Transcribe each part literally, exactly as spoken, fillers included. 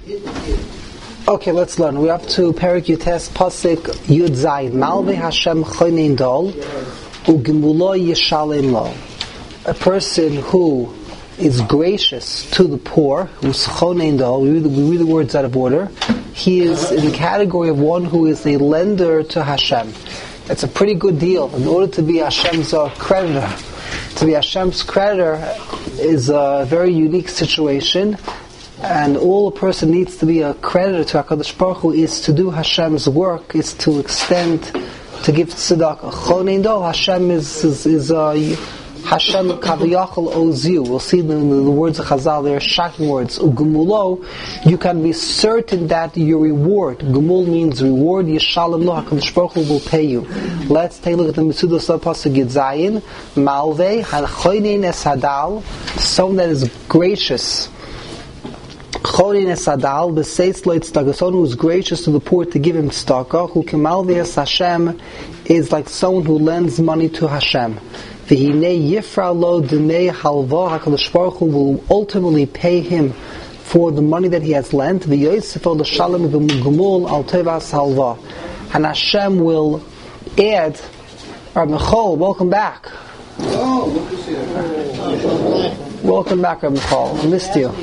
Okay, let's learn. We're up to Perek Yutes Pasuk Yud Zayin. Malvei Hashem chonein dol ugemulo yishalem lo. A person who is gracious to the poor, who's chonein dol, we read, the, we read the words out of order, he is in the category of one who is a lender to Hashem. That's a pretty good deal. In order to be Hashem's uh, creditor, to be Hashem's creditor is a very unique situation. And all a person needs to be a creditor to HaKadosh Baruch Hu is to do Hashem's work, is to extend, to give tzedakah. Chonein dol, Hashem is, is, is uh, Hashem kaviyachol owes you. We'll see the, the, the words of Chazal, they are shocking words. Ugumulo, you can be certain that your reward, Gumul means reward, Yishalem lo, HaKadosh Baruch Hu will pay you. Let's take a look at the Mitzudos of Pasuk Yud Zayin. Malvei, chonein es hadal, someone that is gracious. Chonein es hadal, b'seis lo tzedakah, someone who is gracious to the poor to give him tzedakah, who kemalvei es Hashem, is like someone who lends money to Hashem. V'hinei yifra lo d'nei halva, HaKadosh Baruch Hu will ultimately pay him for the money that he has lent. V'yosef lo shalom v'gumul al tevas halva, and Hashem will add. Rabbi Michal, welcome back. Oh, look who's here. Welcome back, Rabbi Michal. I missed you.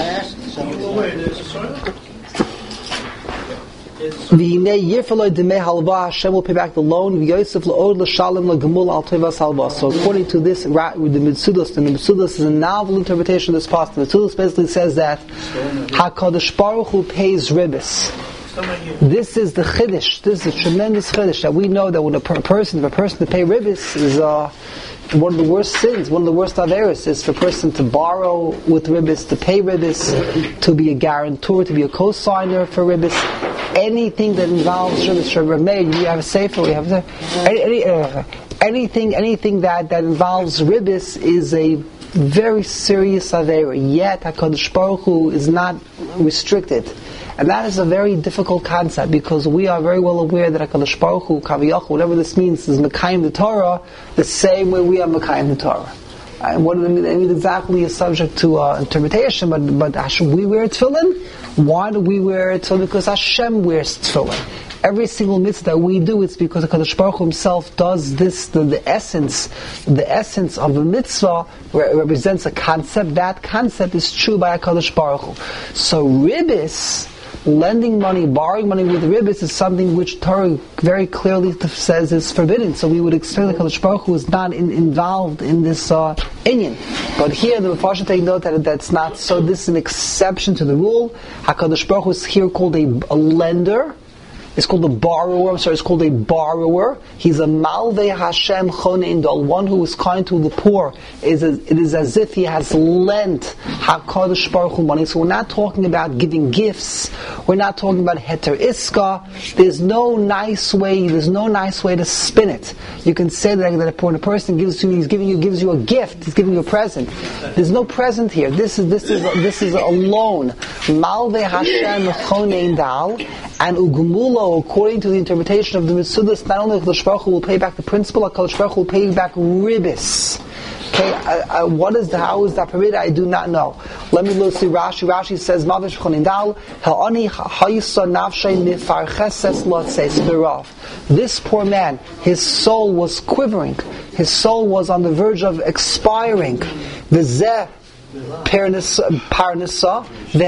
V'hinei yifra lo d'nei halva, Hashem will pay back the loan. V'yosef lo od l'shalom l'gemul al tevas halva. So according to this, with the Mitzudos, and the Mitzudos is a novel interpretation of this passage. The Mitzudos basically says that HaKadosh Baruch Hu pays ribis. This is the chiddush. This is a tremendous chiddush that we know that when a per- person, if a person to pay ribis is uh, one of the worst sins, one of the worst averos is for a person to borrow with ribis, to pay ribis, to be a guarantor, to be a co-signer for ribis. Anything that involves ribis, Rameir, you have a sefer, we have a any, any, uh, anything, anything that, that involves ribis is a very serious avera. Yet HaKadosh Baruch Hu is not restricted. And that is a very difficult concept because we are very well aware that HaKadosh Baruch Hu, Kaviyach, whatever this means, is Mekayim the Torah, the same way we are Mekayim the Torah. And what it means exactly is subject to uh, interpretation, but, but should we wear tefillin? Why do we wear tefillin? Because Hashem wears tefillin. Every single mitzvah that we do, it's because HaKadosh Baruch Hu himself does this, the, the essence, the essence of a mitzvah re- represents a concept. That concept is true by HaKadosh Baruch Hu. So ribis, lending money, borrowing money with ribis is something which Torah very clearly says is forbidden. So we would expect that HaKadosh Baruch Hu is not in, involved in this uh, inyan. But here the Mepharshim take note that that's not so. This is an exception to the rule. HaKadosh Baruch Hu is here called a, a lender. It's called a borrower. I'm sorry, it's called a borrower. He's a Malvei Hashem chonein dol, one who is kind to the poor. It is, it is as if he has lent HaKadosh Baruch Hu money. So we're not talking about giving gifts. We're not talking about heter iska. There's no nice way. There's no nice way to spin it. You can say that, that when a person gives you, he's giving you, gives you a gift. He's giving you a present. There's no present here. This is this is this is a loan. Malvei Hashem chonein dol. And Ugumulo, according to the interpretation of the Mitzudos, not only HaKadosh Baruch Hu will pay back the principal, HaKadosh Baruch Hu will pay back ribis. Okay, uh, uh, what is the, how is that permitted? I do not know. Let me look see Rashi. Rashi says, Mavish chonein dol, ha'ani ha'yisa nafshay mifarcheses lotzeis birav. This poor man, his soul was quivering. His soul was on the verge of expiring. V'zeh Parnasa,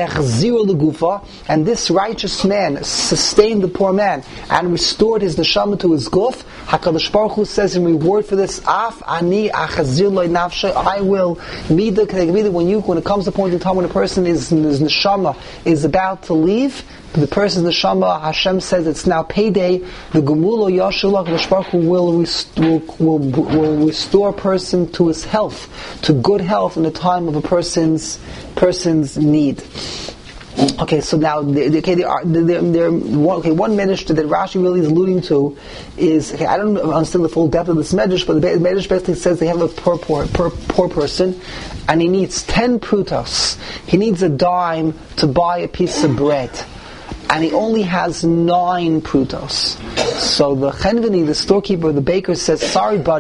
and this righteous man sustained the poor man and restored his neshama to his guf. HaKadosh Baruch Hu says in reward for this, Af ani achazir lo nafshe, I will mida k'negmida. When you, when it comes to the point in time when a person is his neshama is about to leave, the person's neshama, Hashem says it's now payday. The Gemulo Yashulach, HaKadosh Baruch Hu will, rest, will, will, will restore a person to his health, to good health in the time of a person's person's need. Okay, so now, okay, they are, they're, they're, one, okay, one medrash that Rashi really is alluding to is, okay, I don't understand the full depth of this medrash, but the medrash basically says they have a poor, poor, poor, poor person, and he needs ten prutos. He needs a dime to buy a piece of bread. And he only has nine prutos. So the chenveni, the storekeeper, the baker says, sorry buddy,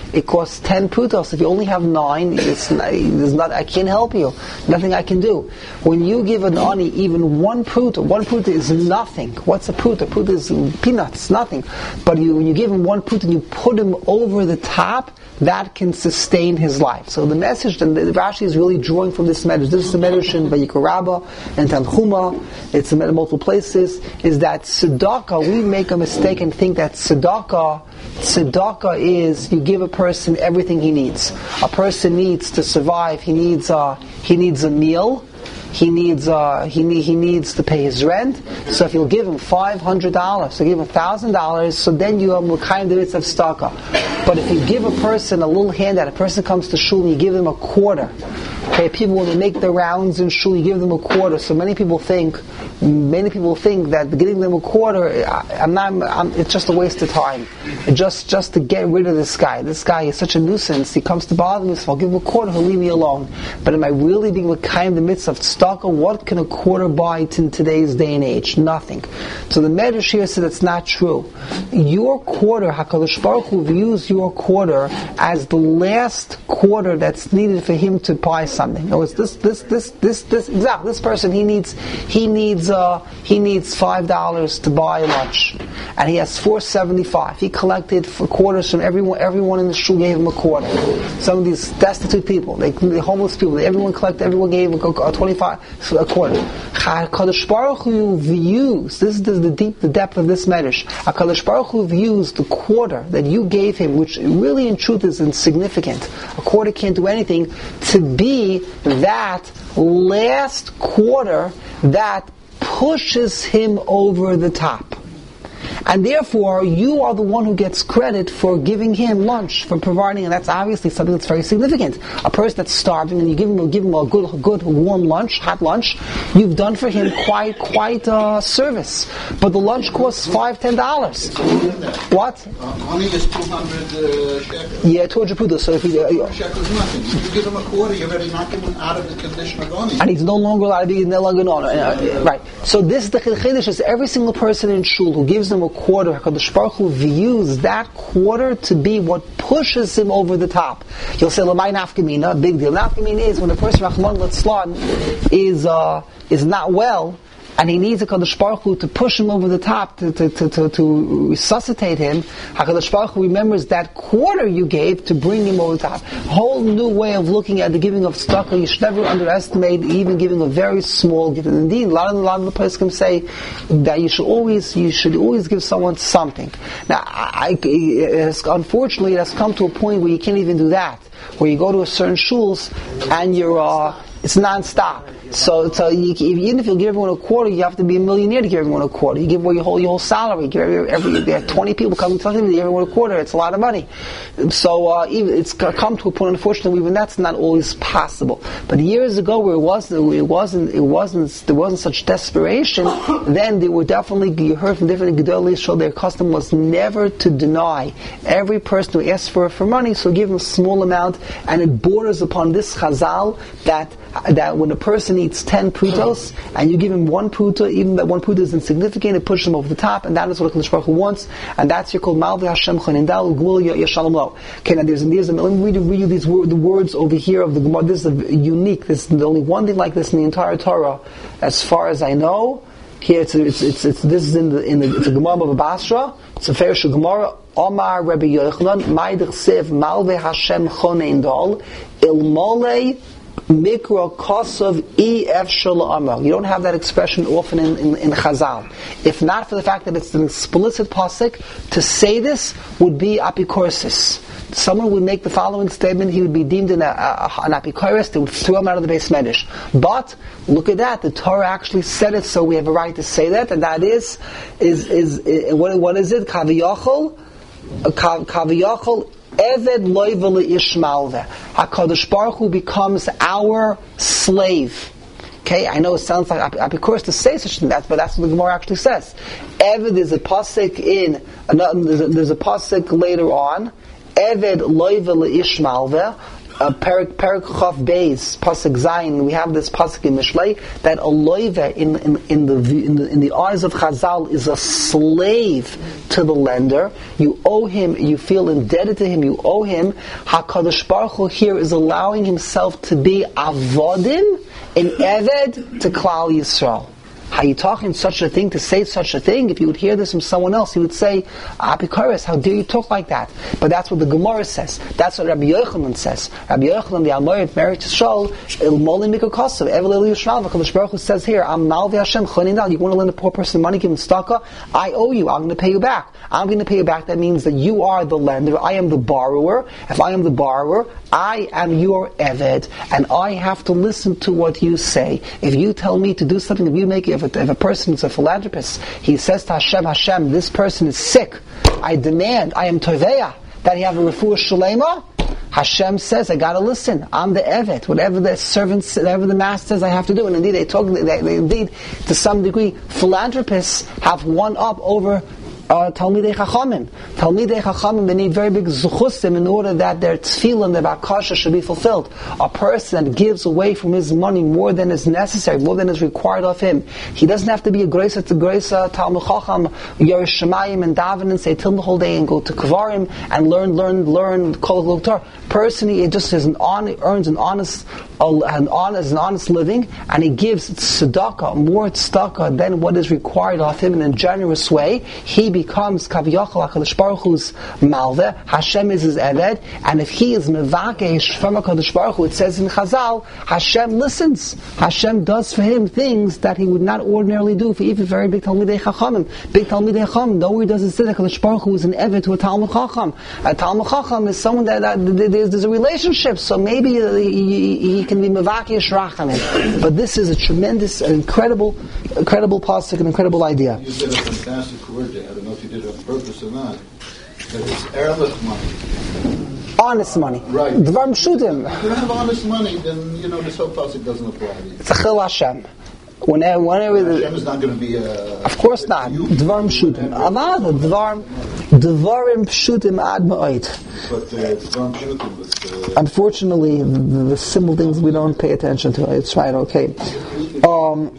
it costs ten prutos. If you only have nine, it's not, there's not, I can't help you. Nothing I can do. When you give an ani even one pruta, one pruta is nothing. What's a pruta? Pruta is peanuts, nothing. But you, when you give him one pruta and you put him over the top, that can sustain his life. So the message that Rashi is really drawing from this message, this is the message in Vayikra Rabbah and Tanchuma, it's in multiple places, is that tzedakah, we make a mistake and think that tzedakah, tzedakah is you give a person everything he needs. A person needs to survive, he needs uh, he needs a meal, He needs uh, he need, he needs to pay his rent. So if you'll give him five hundred dollars, so give him thousand dollars, so then you have kind of bits of tzedakah. But if you give a person a little handout, a person comes to shul and you give them a quarter. Okay, people when they make the rounds in shul, you give them a quarter. So many people think, many people think that giving them a quarter, I, I'm not, I'm, it's just a waste of time. Just, just to get rid of this guy. This guy is such a nuisance. He comes to bother me, so I'll give him a quarter. He'll leave me alone. But am I really being kind in the midst of tzedakah? What can a quarter buy in today's day and age? Nothing. So the Medrash here said it's not true. Your quarter, Hakadosh Baruch Hu views your quarter as the last quarter that's needed for him to buy something. In other words, this, this, this, this, this, exactly, this person, he needs, he needs, uh, he needs five dollars to buy lunch, and he has four seventy-five. He collected for quarters from everyone. Everyone in the shul gave him a quarter. Some of these destitute people, they, the homeless people, they, everyone collected. Everyone gave a, a twenty-five, a quarter. HaKadosh Baruch Hu views. This is the deep, the depth of this medrash. HaKadosh Baruch Hu views the quarter that you gave him, which really in truth is insignificant. A quarter can't do anything, to be that last quarter that pushes him over the top. And therefore, you are the one who gets credit for giving him lunch, for providing, and that's obviously something that's very significant. A person that's starving, and you give him, give him a good, good, warm lunch, hot lunch, you've done for him quite, quite a service. But the lunch costs five, ten dollars. What? Uh, only is two hundred uh, shekels. Yeah, two hundred pudas. So if you, uh, shekels nothing. If you give him a quarter, you're already knocking him out of the condition of oni. And he's no longer allowed to be no longer no, uh, right. So this the chiddush is every single person in shul who gives them a quarter, HaKadosh Baruch Hu views that quarter to be what pushes him over the top. You'll say, "L'may nafkamina," big deal. Nafkamina is when a person, Rahman Litzlan, is uh, is not well, and he needs a HaKadosh Baruch Hu to push him over the top, to to, to, to, to resuscitate him. HaKadosh Baruch Hu remembers that quarter you gave to bring him over the top. Whole new way of looking at the giving of tzedakah. You should never underestimate even giving a very small gift. And indeed, a lot of, a lot of the poskim say that you should always you should always give someone something. Now, I, it has, unfortunately, it has come to a point where you can't even do that. Where you go to a certain shuls and you're uh, it's non-stop. So, so you, even if you give everyone a quarter, you have to be a millionaire to give everyone a quarter. You give away your whole your whole salary. Give every, every there are twenty people coming to you, give everyone a quarter. It's a lot of money. So uh, even it's come to a point. Unfortunately, even that's not always possible. But years ago, where it wasn't, it wasn't, it wasn't, there wasn't such desperation. Then there were definitely, you heard from different Gedolei show their custom was never to deny every person who asked for for money. So give them a small amount, and it borders upon this chazal that that when a person eats ten prutos and you give him one pruta, even that one pruta is insignificant, it pushes him over the top, and that is what HaKadosh Baruch Hu wants, and that's your called Malvi Hashem Chanindal Gvul Yashalom Lo. Okay, now there's, there's a, let me read, read you these word, the words over here of the Gemara. This is a, unique. This is the only one thing like this in the entire Torah, as far as I know. Here it's it's it's, it's this is in the in the it's a Gemara of Basra. It's a Farish Gemara. Omar Rabbi Yochanan Ma'idich Sev Malvi Hashem Chanindal Ilmolei Mikra Kosov E F Shalom. You don't have that expression often in, in, in Chazal. If not for the fact that it's an explicit pasuk, to say this would be apikorsis. Someone would make the following statement, he would be deemed an, uh, an apikoros, they would throw him out of the Beis Medrash. But, look at that, the Torah actually said it, so we have a right to say that, and that is, is, is, is what, what is it? Kaviyachol? Kaviyachol Eved loyvel ishmalve. HaKadosh Baruch Hu becomes our slave. Okay, I know it sounds like apikoros to say such a thing, but that's what the Gemara actually says. Eved is a pasuk in, there's a, there's a pasuk later on, Eved loyvel ishmalve. uh, Perik Perik Chav Beis Pasuk Zayin. We have this pasuk in Mishlei that a loiva in in in the in the, in the eyes of Chazal is a slave to the lender. You owe him. You feel indebted to him. You owe him. HaKadosh Baruch Hu here is allowing himself to be avodim, an eved to Klal Yisrael. How you talking such a thing, to say such a thing? If you would hear this from someone else, you would say, Apikoros, how dare you talk like that? But that's what the Gemara says. That's what Rabbi Yochanan says. Rabbi Yochanan, the Amorit, Merit Yisrael, Il-Moli Mikokosov, Evel Yisrael, HaKadosh Baruch Hu says here, I'm Malvi Hashem, Choninal, you want to lend a poor person money, give him staka? I owe you, I'm going to pay you back. I'm going to pay you back. That means that you are the lender, I am the borrower. If I am the borrower, I am your Eved, and I have to listen to what you say. If you tell me to do something, if you make it, if a, if a person is a philanthropist, he says to Hashem, Hashem, this person is sick. I demand, I am Toveya, that he have a refuah shalema. Hashem says, I gotta listen. I'm the Evet. Whatever the servants, whatever the master says, I have to do. And indeed, they talk. They, they, indeed, to some degree, philanthropists have one up over Uh, Talmidei Chachamim. Talmidei Chachamim, they need very big zuchusim in order that their tefillah, their bakasha should be fulfilled. A person that gives away from his money more than is necessary, more than is required of him, he doesn't have to be a Greisa to Greisa, Talmud Chacham, Yerush Shemayim, and daven and say till the whole day and go to Kvarim and learn, learn, learn Kol Torah. Personally, it just is an on, earns an honest, an honest, an honest living, and he gives tzedakah, more tzedakah than what is required of him in a generous way. He becomes Kaviyachal HaKadosh Baruch Hu's Malveh. Hashem is his Eved, and if he is Mevakesh from HaKadosh Baruch Hu, it says in Chazal, Hashem listens. Hashem does for him things that he would not ordinarily do for even very big Talmidei Chachamim. Big Talmidei Chachamim, though he doesn't say that HaKadosh Baruch Hu is an Eved to a Talmud Chacham. A Talmud Chacham is someone that, that, that there's, there's a relationship, so maybe he, he can be Mevakesh Rachamim. But this is a tremendous, an incredible, incredible pasuk, an incredible idea. You said a fantastic word there. I don't know if you did it on purpose or not. That it's ehrlich money. Honest money. Right. Dvarim Shudim. If you don't have honest money, then, you know, this whole pasuk doesn't apply to you. It's a Chil Hashem. Whenever, whenever Hashem is not going to be a... Of course not. Dvarim Pshutim. Avada, Dvarim, Dvarim Pshutim ad ma'od. But uh, Dvarim Pshutim was... Uh, Unfortunately, the, the simple things we don't pay attention to. It's right, okay. Um,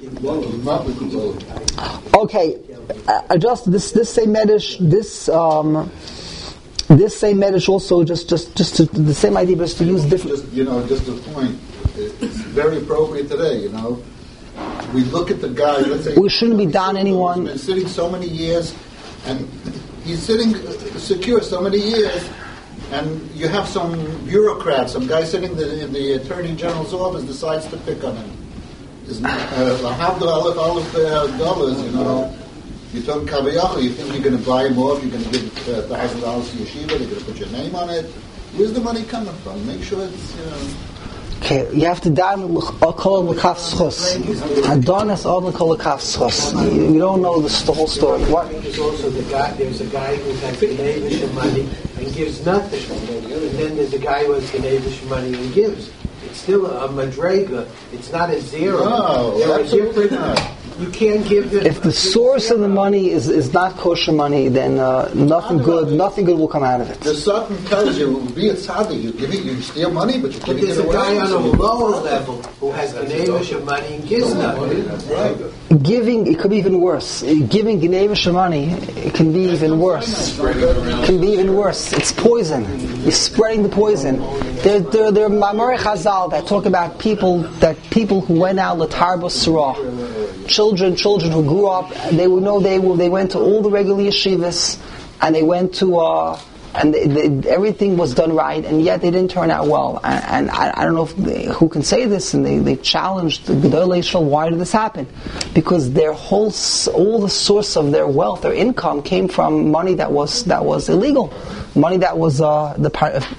okay, I just, this, this same medish, this, um, this same medish also just, just, just to, the same idea, but just to use different... Just, you know, just a point. It's very appropriate today, you know. We look at the guy, let's say... We shouldn't be down anyone... He's been sitting so many years, and he's sitting secure so many years, and you have some bureaucrat, some guy sitting the, in the Attorney General's office decides to pick on him. Isn't uh, half Aleph Aleph dollars, you know. You talk Kaviyachal, you think you're going to buy him off, you're going to give a thousand dollars to yeshiva, they're going to put your name on it. Where's the money coming from? Make sure it's, you know... Okay, you have to daven kol l'kaf schos. Adonis all the kol l'kaf schos. You don't know the, the whole story. What? There's also the guy. There's a guy who has Ganevish money and gives nothing, and then there's a guy who has Ganevish money and gives. It's still a, a madrega. It's not a zero. No, there are absolutely different. not. You can't give it. If the source of the money is, is not kosher money, then uh, nothing good nothing good will come out of it. The Satan tells you, be a tzaddik, you give it, you steal money, but you But can't there's get a away. guy on a So you- lower level who has Ganevish money and gives nothing. Right. Giving, it could be even worse. Giving Ganevish money, it can be even worse. It can be even worse. It's poison. You're spreading the poison. There, there, there are Mamorei Chazal that talk about people that people who went out l'tarbos surah. Children, children who grew up, they would know they they went to all the regular yeshivas, and they went to, uh, and they, they, everything was done right, and yet they didn't turn out well. And, and I, I don't know if they, who can say this, and they, they challenged the Gedolei Yisrael, why did this happen? Because their whole, all the source of their wealth, their income, came from money that was that was illegal, money that was uh, the part of.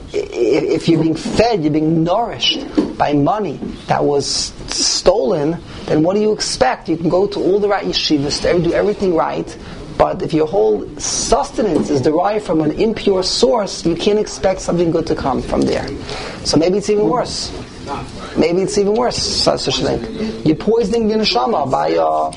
If you're being fed, you're being nourished by money that was stolen, then what do you expect? You can go to all the right yeshivas, do everything right, but if your whole sustenance is derived from an impure source, you can't expect something good to come from there. So maybe it's even worse. Maybe it's even worse. Such a thing. You're poisoning your neshama by uh,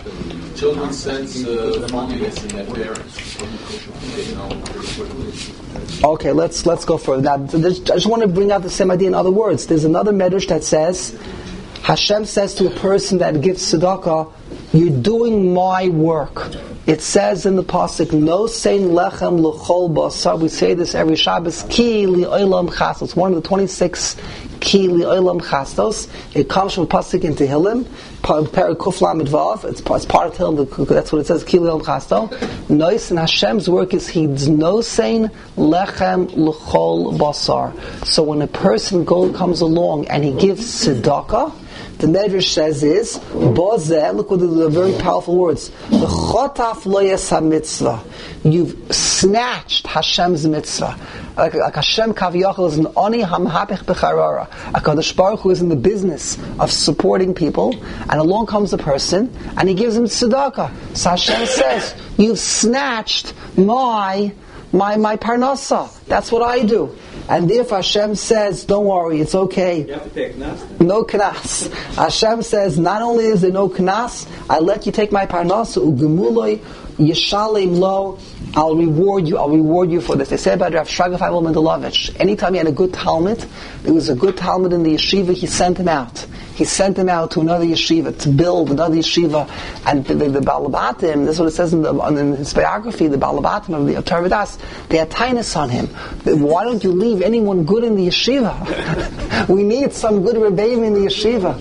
Children sense uh, holiness in their parents. They know pretty quickly. Okay, let's let's go further. Now, I just want to bring out the same idea in other words. There's another medrash that says, Hashem says to a person that gives tzedakah, "You're doing my work." It says in the pasuk, "No sein lechem l'chol basar." We say this every Shabbos. Ki li'olam chastos. It's one of the twenty-six ki li'olam chastos. It comes from pasuk in Tehillim, Perek Kuf Lamed Vav. It's part of Tehillim. That's what it says. Ki li'olam chasto. Nois and Hashem's work is He's no sein lechem l'chol basar. So when a person go, comes along and he gives tzedakah, the Medrash says is, Bozeh, look what the very powerful words, the chotaf lo yesa mitzvah. You've snatched Hashem's mitzvah. Like, like Hashem Kaviyachal is an oni hamhapich b'charara. HaKadosh Baruch Hu is in the business of supporting people, and along comes a person, and he gives him tzedakah. So Hashem says, you've snatched my, my, my parnasa. That's what I do. And therefore Hashem says, don't worry, it's okay. You have to take knas. No knas. Hashem says, not only is there no knas, I let you take my parnasa, ugemuloi, yeshalem lo, I'll reward you, I'll reward you for this. They say about Rav Shraga Feivel Mendelovich, anytime he had a good Talmud, there was a good Talmud in the yeshiva, he sent him out. He sent him out to another yeshiva, to build another yeshiva, and the, the, the Balabatim, this is what it says in, the, in his biography, the Balabatim of the Torah Vodaas, they had tinus on him. Why don't you leave anyone good in the yeshiva? We need some good Rebbeim in the yeshiva.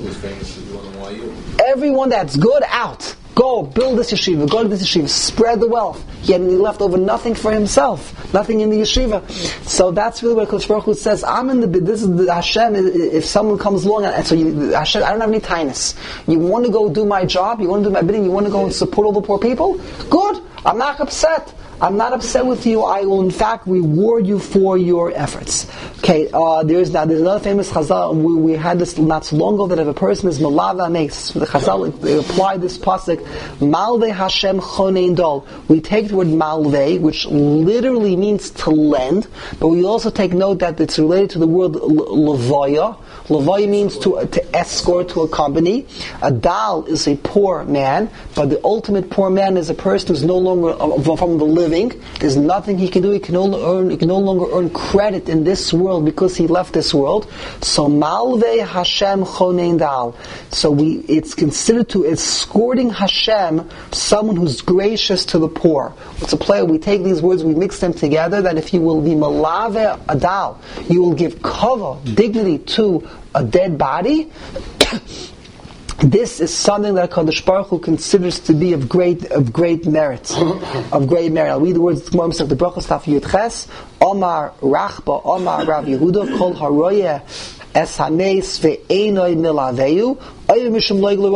Everyone that's good, out. Go, build this yeshiva, go to this yeshiva, spread the wealth. He had he left over nothing for himself, nothing in the yeshiva. So that's really what Kodesh Baruch Hu says, I'm in the, this is the Hashem, if someone comes along, and so you, Hashem, I don't have any tinus. You want to go do my job, you want to do my bidding, you want to go and support all the poor people? Good, I'm not upset. I'm not upset with you. I will, in fact, reward you for your efforts. Okay, uh, there's now there's another famous Chazal. We, we had this not so long ago that if a person is malava meis, the Chazal they apply this pasuk malve Hashem chonein dol. We take the word malve, which literally means to lend, but we also take note that it's related to the word levaya. Levaya means to to escort, to accompany. A dal is a poor man, but the ultimate poor man is a person who's no longer uh, from the living. There's nothing he can do. He can only earn. He can no longer earn credit in this world because he left this world. So malve Hashem chonein dal. So we, it's considered to escorting Hashem, someone who's gracious to the poor. It's a play. We take these words, we mix them together. That if you will be malave adal, you will give cover, dignity to a dead body. This is something that Kadosh Baruch Hu considers to be of great of great merit, of great merit. I'll read the words. The Brachos Taf Yud Ches. Omar Rachba, Omar Rav Yehuda, Kol Haroyeh Es Hameis Ve'enoi Milaveyu. If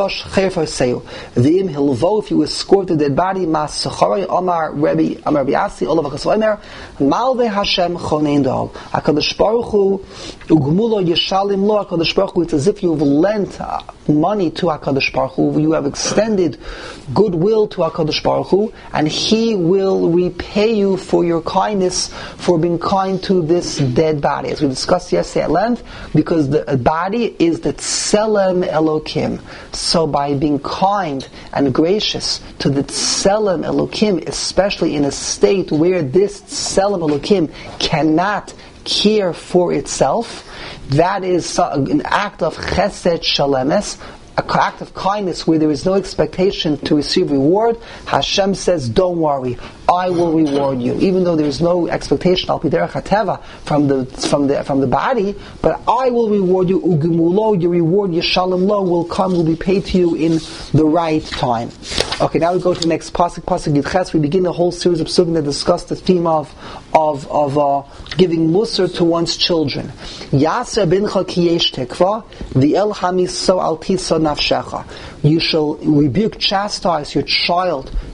you escort the dead body, Mas Sachari, Omar Rebbe, Amar Biasi, Olav Chasoimer, Malve Hashem Chonein Dol. HaKadosh Baruch Hu, Ugmulo Yeshalim Lo, HaKadosh Baruch Hu, it's as if you've lent money to HaKadosh Baruch Hu, you have extended goodwill to HaKadosh Baruch Hu, and He will repay you for your kindness, for being kind to this dead body. As we discussed yesterday at length, because the body is the Tselem Elokim. So by being kind and gracious to the Tselem Elokim, especially in a state where this Tselem Elokim cannot care for itself, that is an act of chesed shalemes, an act of kindness where there is no expectation to receive reward. Hashem says, don't worry, I will reward you, even though there is no expectation al pi derech hateva from the from the from the body. But I will reward you. Ugemulo, your reward, yeshalom lo, will come, will be paid to you in the right time. Okay, now we go to the next pasuk, pasuk Yud Ches. We begin a whole series of psukim that discuss the theme of of of uh, giving musar to one's children. Yaser bincha ki yesh tekva, v'el hamiso al tisa nafshecha. You shall rebuke, chastise your child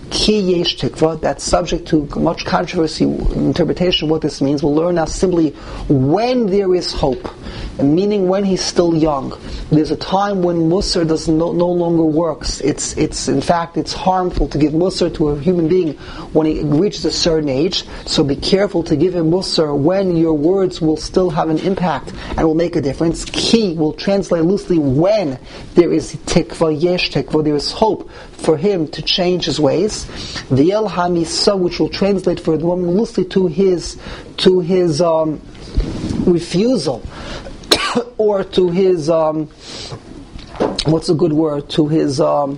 Ki yesh tikva, that's subject to much controversy, interpretation of what this means. We'll learn now simply when there is hope, meaning when he's still young. There's a time when Musar does no, no longer works. It's, it's, in fact, it's harmful to give Musar to a human being when he reaches a certain age. So be careful to give him Musar when your words will still have an impact and will make a difference. Ki will translate loosely when there is tikva, yesh tikva, there is hope for him to change his ways. The el hamisa, which will translate for the woman loosely to his, to his, um, refusal, or to his, um, what's a good word, to his, um,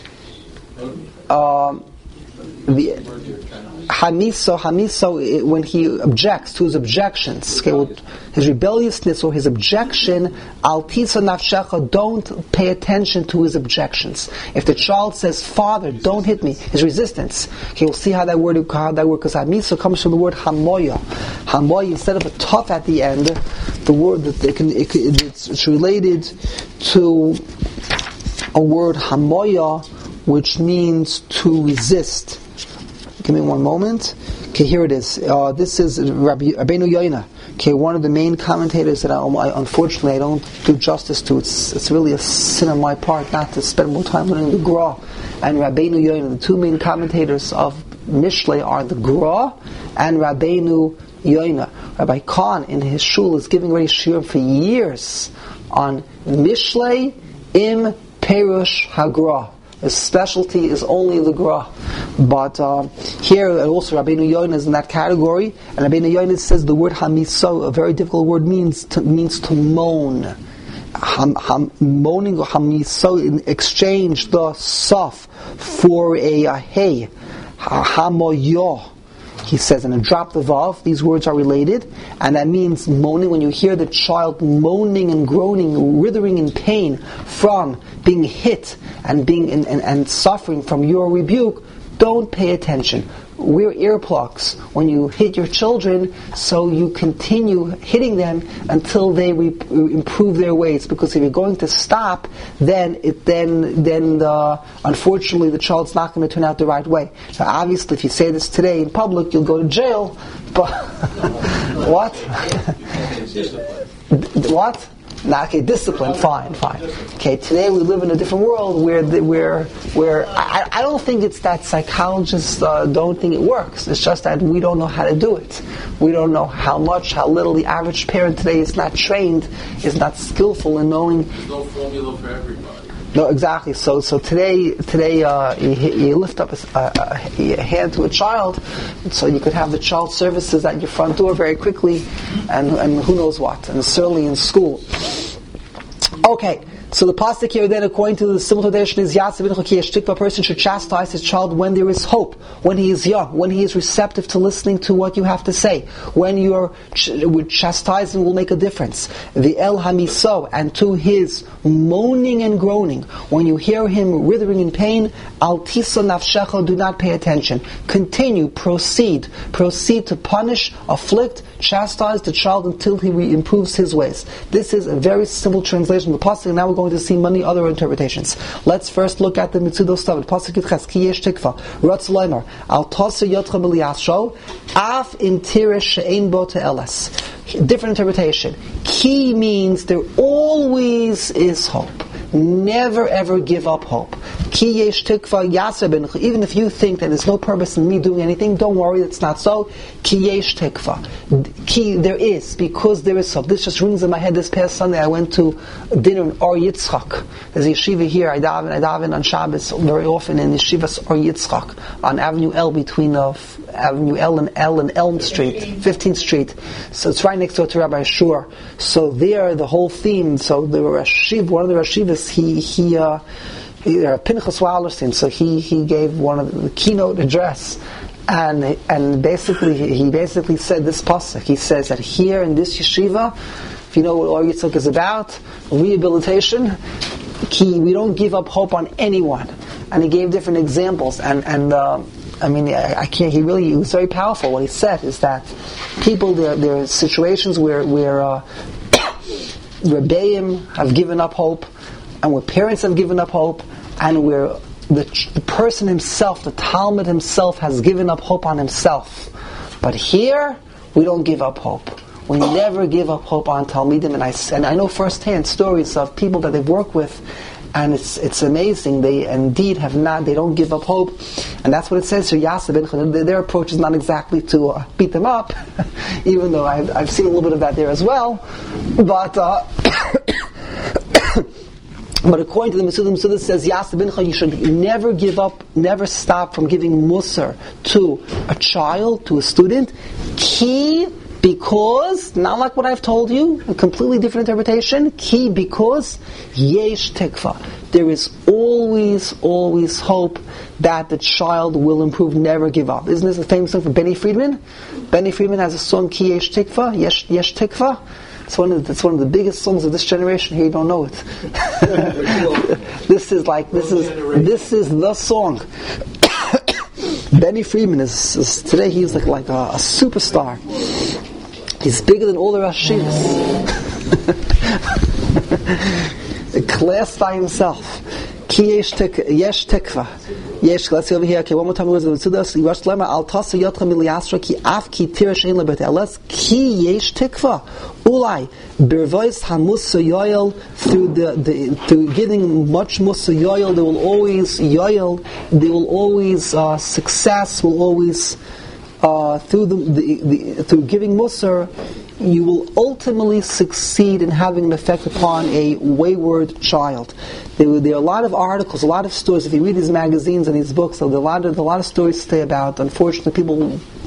um, the hamiso, hamiso, when he objects to his objections, okay, well, his rebelliousness or his objection, al tisa nafshecha, don't pay attention to his objections. If the child says, "Father, don't hit me," his resistance, okay, we'll see how that word, how that word, because hamiso comes from the word hamoya. Hamoya, instead of a tough at the end, the word that it can, it can, it's related to a word hamoya, which means to resist. Give me one moment. Okay, here it is. Uh, this is Rabbi Rabbeinu Yoina. Okay, one of the main commentators that I, I unfortunately I don't do justice to. It's it's really a sin on my part not to spend more time learning the Gra and Rabbeinu Yoina. The two main commentators of Mishlei are the Gra and Rabbeinu Yoina. Rabbi Khan in his shul is giving ready shiur for years on Mishlei im Perush Hagra. His specialty is only the Gra. But uh, here also Rabbeinu Yoina is in that category. And Rabbeinu Yoina says the word hamiso, a very difficult word, means to, means to moan. Ham, ham, moaning or hamiso, in exchange the saf for a, a hey. Hamoyo. He says, and a drop the vav, these words are related, and that means moaning. When you hear the child moaning and groaning, writhing in pain from being hit and being and, and, and suffering from your rebuke, don't pay attention. Wear earplugs when you hit your children, so you continue hitting them until they re- improve their ways. Because if you're going to stop, then it then then the, unfortunately the child's not going to turn out the right way. Now, obviously, if you say this today in public, you'll go to jail. But what? What? Now, okay, discipline, fine, fine. Okay, today we live in a different world where the, where where I, I don't think it's that psychologists uh, don't think it works. It's just that we don't know how to do it. We don't know how much, how little. The average parent today is not trained, is not skillful in knowing. There's no formula for everybody. No, exactly. So, so today, today uh, you, you lift up a, a, a hand to a child, so you could have the child services at your front door very quickly, and and who knows what, and certainly in school. Okay. So the pasuk here then, according to the simple tradition, is Yatzav B'Chok, a person should chastise his child when there is hope, when he is young, when he is receptive to listening to what you have to say, when your ch- chastising will make a difference. The El Hamiso, and to his moaning and groaning, when you hear him writhing in pain, Al Tisa Nafshecha, do not pay attention. Continue, proceed, proceed to punish, afflict, chastise the child until he re- improves his ways. This is a very simple translation of the pasuk. Now we're going to see many other interpretations. Let's first look at the Mitzudos Stav. Pasuk Yitches Ki Yesh Tikva Ratz Leimer Al Tosa Yotcha B'Liyasho Af Im Tirish She'ein Bo Te'eles. Different interpretation. Ki means there always is hope. Never ever give up hope. Ki yesh tikva yaser bench. Even if you think that there's no purpose in me doing anything, don't worry, it's not so. Ki yesh tikva. Ki, there is, because there is hope. This just rings in my head. This past Sunday I went to dinner in Or Yitzchak. There's a yeshiva here. I daven, I daven on Shabbos very often in yeshivas Or Yitzchak on Avenue L, between uh, Avenue L and L and Elm Street, fifteenth Street. So it's right next door to Rabbi Shur. So there, the whole theme. So the Rashiv, one of the Rashivas, he he. Uh, Uh, Pinchas Wallerstein, so he, he gave one of the, the keynote address, and and basically he basically said this pasuk. He says that here in this yeshiva, if you know what Or Yitzchak is about, rehabilitation, he, we don't give up hope on anyone. And he gave different examples, and and uh, I mean I, I can't. He really it was very powerful. What he said is that people there there are situations where where uh, Rebbeim have given up hope, and where parents have given up hope, and where the, the person himself, the Talmud himself, has given up hope on himself. But here, we don't give up hope. We never give up hope on Talmidim, and I and I know firsthand stories of people that they've worked with, and it's it's amazing. They indeed have not. They don't give up hope, and that's what it says here. Yasser ben Chanina. Their approach is not exactly to uh, beat them up, even though I've I've seen a little bit of that there as well. But uh, but according to the Mesuda, Mesuda says Yasser ben Chanina, you should never give up, never stop from giving musar to a child, to a student. Ki. Because, not like what I've told you, a completely different interpretation. Ki, because yesh tikva. There is always, always hope that the child will improve, never give up. Isn't this a famous song for Benny Friedman? Benny Friedman has a song, Ki yesh tikva, yesh, yesh tikva. It's one of the, it's one of the biggest songs of this generation. Here you don't know it. This is like, this is, this is the song. Benny Friedman is, is today he's like, like a, a superstar. He's bigger than all the Rashis. A class by himself. Ki yesh tikva. Yesh, let's see over here. Okay, one more time. We're going to do this. Yesh lema al tasa yotra miliasra ki af ki tira shein lebetelas. Ki yesh tikva. Ulai bervois hamusa yoyel, through the, the through giving much musa yoyel, there will always yoyel. There will always uh, success. Will always. Uh, through the, the, the through giving musar, you will ultimately succeed in having an effect upon a wayward child. There, there are a lot of articles, a lot of stories. If you read these magazines and these books, so there are a lot of a lot of stories say about, unfortunately, people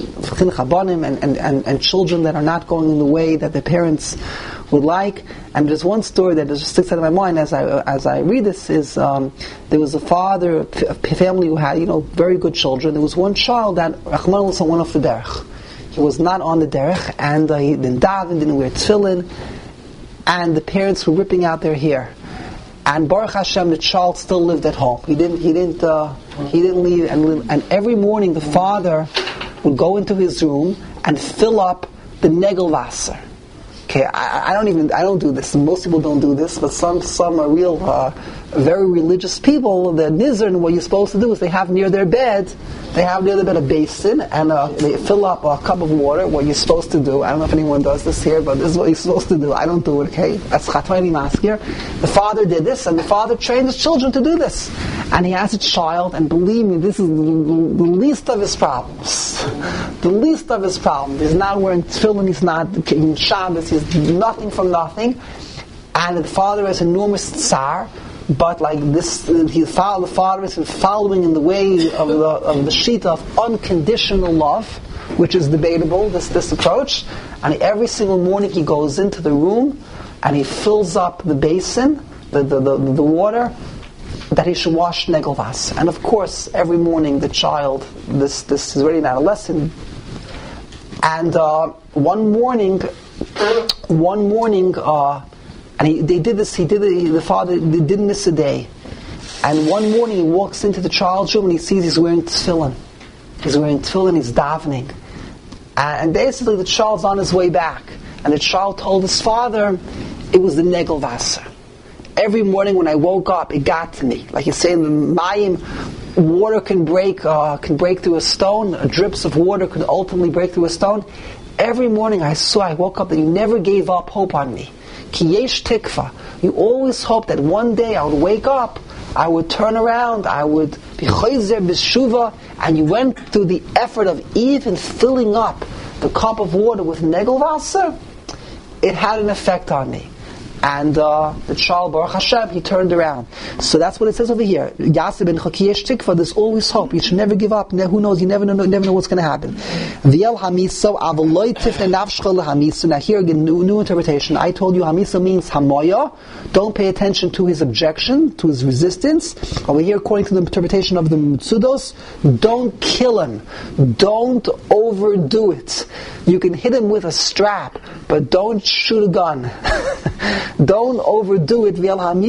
and, and, and, and children that are not going in the way that their parents would like. And there's one story that just sticks out of my mind as I as I read this is um, there was a father, a family who had, you know, very good children. There was one child that Rahman al went off the derech. He was not on the derech, and uh, he didn't daven, didn't wear tefillin, and the parents were ripping out their hair. And Baruch Hashem, the child still lived at home. He didn't. He didn't. Uh, he didn't leave. And, and every morning, the father would go into his room and fill up the negelwasser. Okay, I, I don't even. I don't do this. Most people don't do this, but some some are real, uh, very religious people. The nizar, what you're supposed to do is they have near their bed, they have near their bed a basin, and uh, they fill up a cup of water. What you're supposed to do. I don't know if anyone does this here, but this is what you're supposed to do. I don't do it. Okay, that's chatayni maskir. The father did this, and the father trained his children to do this. And he has a child, and believe me, this is the, the, the least of his problems. The least of his problems. He's not wearing tefillin. He's not in Shabbos. He's nothing from nothing. And the father has enormous tsar. But like this, he followed, the father is following in the way of the of the sheet of unconditional love, which is debatable. This this approach, and every single morning he goes into the room, and he fills up the basin, the the the, the water that he should wash negelvas. And of course, every morning the child, this this is already an adolescent, and uh, one morning, one morning. Uh, And he, they did this, he did it, the father they didn't miss a day. And one morning he walks into the child's room and he sees he's wearing tefillin. He's wearing tefillin, he's davening. And basically the child's on his way back. And the child told his father, it was the negelwasser. Every morning when I woke up, it got to me. Like you say in the Mayim, water can break, uh, can break through a stone, uh, drips of water could ultimately break through a stone. Every morning I saw, I woke up that you never gave up hope on me. Ki yesh tikva. You always hope that one day I would wake up, I would turn around, I would be chayzer b'shuva, and you went through the effort of even filling up the cup of water with negelwasser. It had an effect on me. And uh, the child, Baruch Hashem, he turned around. So that's what it says over here. Yasser ben Ki yesh tikva. There's always hope. You should never give up. Who knows? You never know. Never know what's going to happen. V'yel hamiso avoloy tifne nafshcha lehamiso. Now here again, new, new interpretation. I told you hamiso means hamoya. Don't pay attention to his objection, to his resistance. Over here, according to the interpretation of the Mitzudos, don't kill him. Don't overdo it. You can hit him with a strap, but don't shoot a gun. Don't overdo it.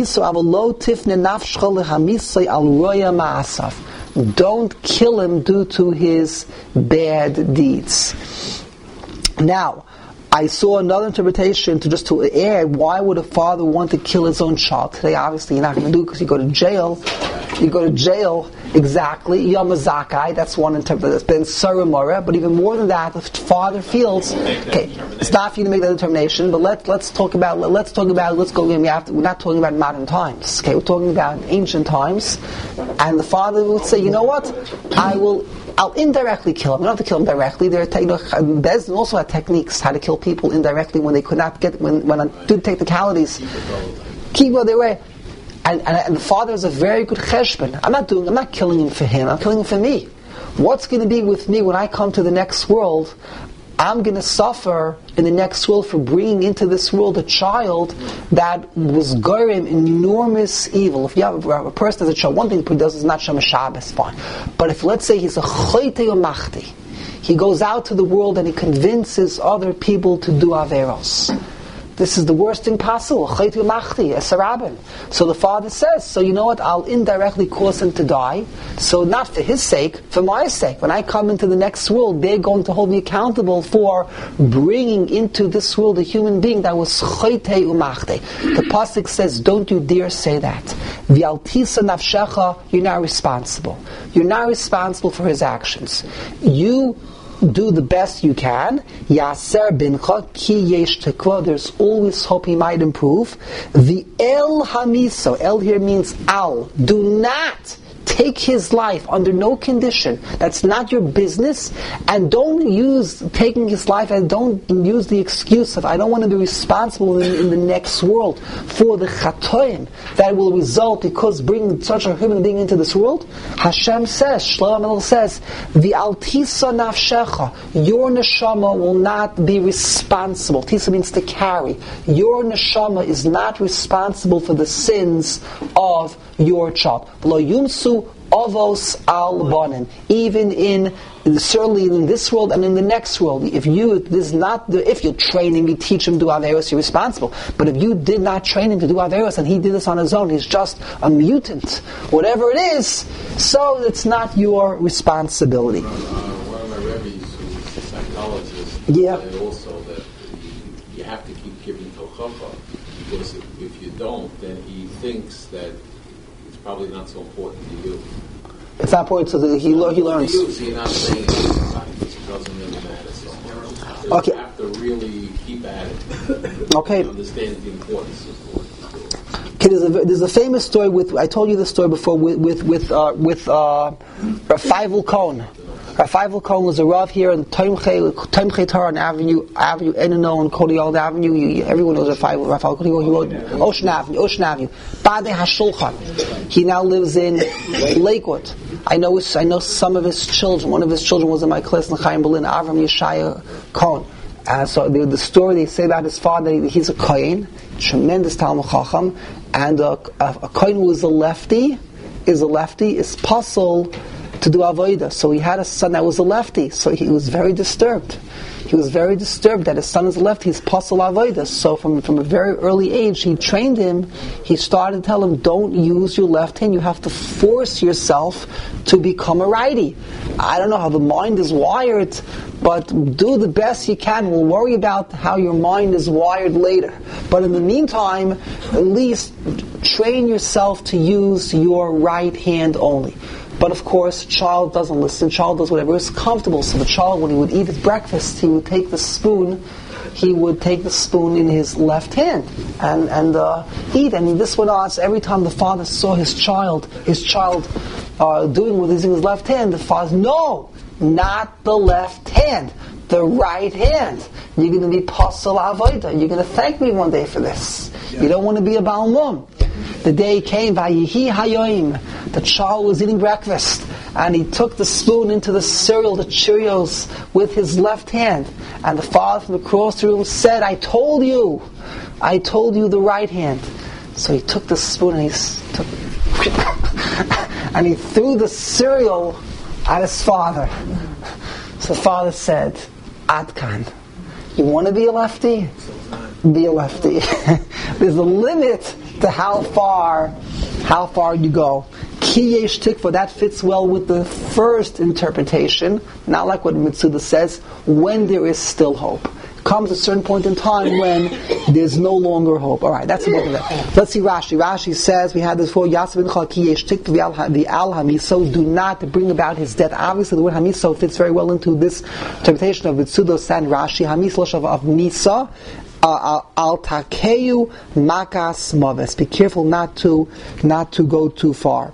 Don't kill him due to his bad deeds. Now, I saw another interpretation to just to add, why would a father want to kill his own child? Today, obviously, you're not going to do it because you go to jail. You go to jail, exactly. Yamazakai, that's one interpretation. Then Saramura, but even more than that, the father feels, okay, it's not for you to make that determination, but let, let's talk about, let's talk about, let's go, we have to, we're not talking about modern times, okay? We're talking about ancient times, and the father would say, you know what, I will, I'll indirectly kill him. You don't have to kill him directly. There are, you know, Bezdin also had techniques how to kill people indirectly when they could not get, when, when due to technicalities. Keep their way. And, and, and the father is a very good cheshbon. I'm not doing, I'm not killing him for him. I'm killing him for me. What's going to be with me when I come to the next world? I'm going to suffer in the next world for bringing into this world a child that was gorim enormous evil. If you have a person as a child, one thing he does is not Shem Shabbos, fine. But if, let's say, he's a choyte umachti, he goes out to the world and he convinces other people to do averos. This is the worst thing possible. So the father says, so you know what, I'll indirectly cause him to die. So not for his sake, for my sake. When I come into the next world, they're going to hold me accountable for bringing into this world a human being that was choyte umachti. The pasuk says, don't you dare say that. V'altisa nafshecha, you're not responsible. You're not responsible for his actions. You do the best you can. Yaser bincha ki yesh tekva. There's always hope he might improve. The el hamiso. El here means al. Do not take his life under no condition. That's not your business. And don't use taking his life and don't use the excuse of I don't want to be responsible in, in the next world for the chatoim that will result because bringing such a human being into this world. Hashem says, Shlomo says, the altisa nafshecha, your neshama will not be responsible. Tisa means to carry. Your neshama is not responsible for the sins of your child. Lo yumsu avos al banim. Even in certainly in this world and in the next world, if you this is not the, if you train him, you teach him to do averos, you're responsible. But if you did not train him to do averos and he did this on his own, he's just a mutant, whatever it is. So it's not your responsibility. Uh, one of my rabbis, who's a psychologist, yeah. said also that you have to keep giving tochacha because if, if you don't, then he thinks that probably not so important to you. It's not important to the, he, he learns. To you, so you're not saying it doesn't really matter. So okay. You have to really keep at it. Okay. Understand the importance of what. Okay, there's a, there's a famous story with, I told you this story before, with with with, uh, with uh, Rafaivel Cohen. Rafaivel Cohen was a Rav here in Tomchei Torah on Avenue, Avenue Enino and Kodial Avenue. You, everyone knows Rafaivel. Rafaivel Cohen. He wrote Ocean Avenue. Ocean Avenue. Badei HaShulchan. He now lives in Lakewood. I know. His, I know some of his children. One of his children was in my class in Chaim Berlin. Avram Yeshaya Cohen. Uh, so the, the story they say about his father, he's a Kohen, tremendous Talmud Chacham, and a, a, a Kohen who is a lefty, is a lefty, is puzzled to do avodah. So he had a son that was a lefty, so he was very disturbed. He was very disturbed that his son is a lefty, he's puzzled avodah. So from, from a very early age, he trained him, he started to tell him, don't use your left hand, you have to force yourself to become a righty. I don't know how the mind is wired, but do the best you can. We'll worry about how your mind is wired later. But in the meantime, at least train yourself to use your right hand only. But of course, child doesn't listen. Child does whatever is comfortable. So the child, when he would eat his breakfast, he would take the spoon. He would take the spoon in his left hand and and uh, eat. And this went on. So every time the father saw his child, his child uh, doing with using his left hand, the father, no, not the left hand, the right hand. You're going to be pasal avodah. You're going to thank me one day for this. Yeah. You don't want to be a Baal Mum. The day came, Vayihi Hayoim. The child was eating breakfast, and he took the spoon into the cereal, the Cheerios, with his left hand. And the father from across the room said, I told you, I told you the right hand. So he took the spoon and he took, and he threw the cereal at his father. So the father said, Atkan, you want to be a lefty? Be a lefty. There's a limit to how far, how far you go. Ki yesh tikva, that fits well with the first interpretation, not like what Mitsuda says, when there is still hope. comes a certain point in time when there's no longer hope. All right, that's about that. Let's see Rashi. Rashi says, we had this before, Yasser bin Chalki yeshtik v'al hamiso, do not bring about his death. Obviously, the word hamiso fits very well into this interpretation of Vitzudos and Rashi. Hamiso of, of misa, al takeu makas maves. Be careful not to not to go too far.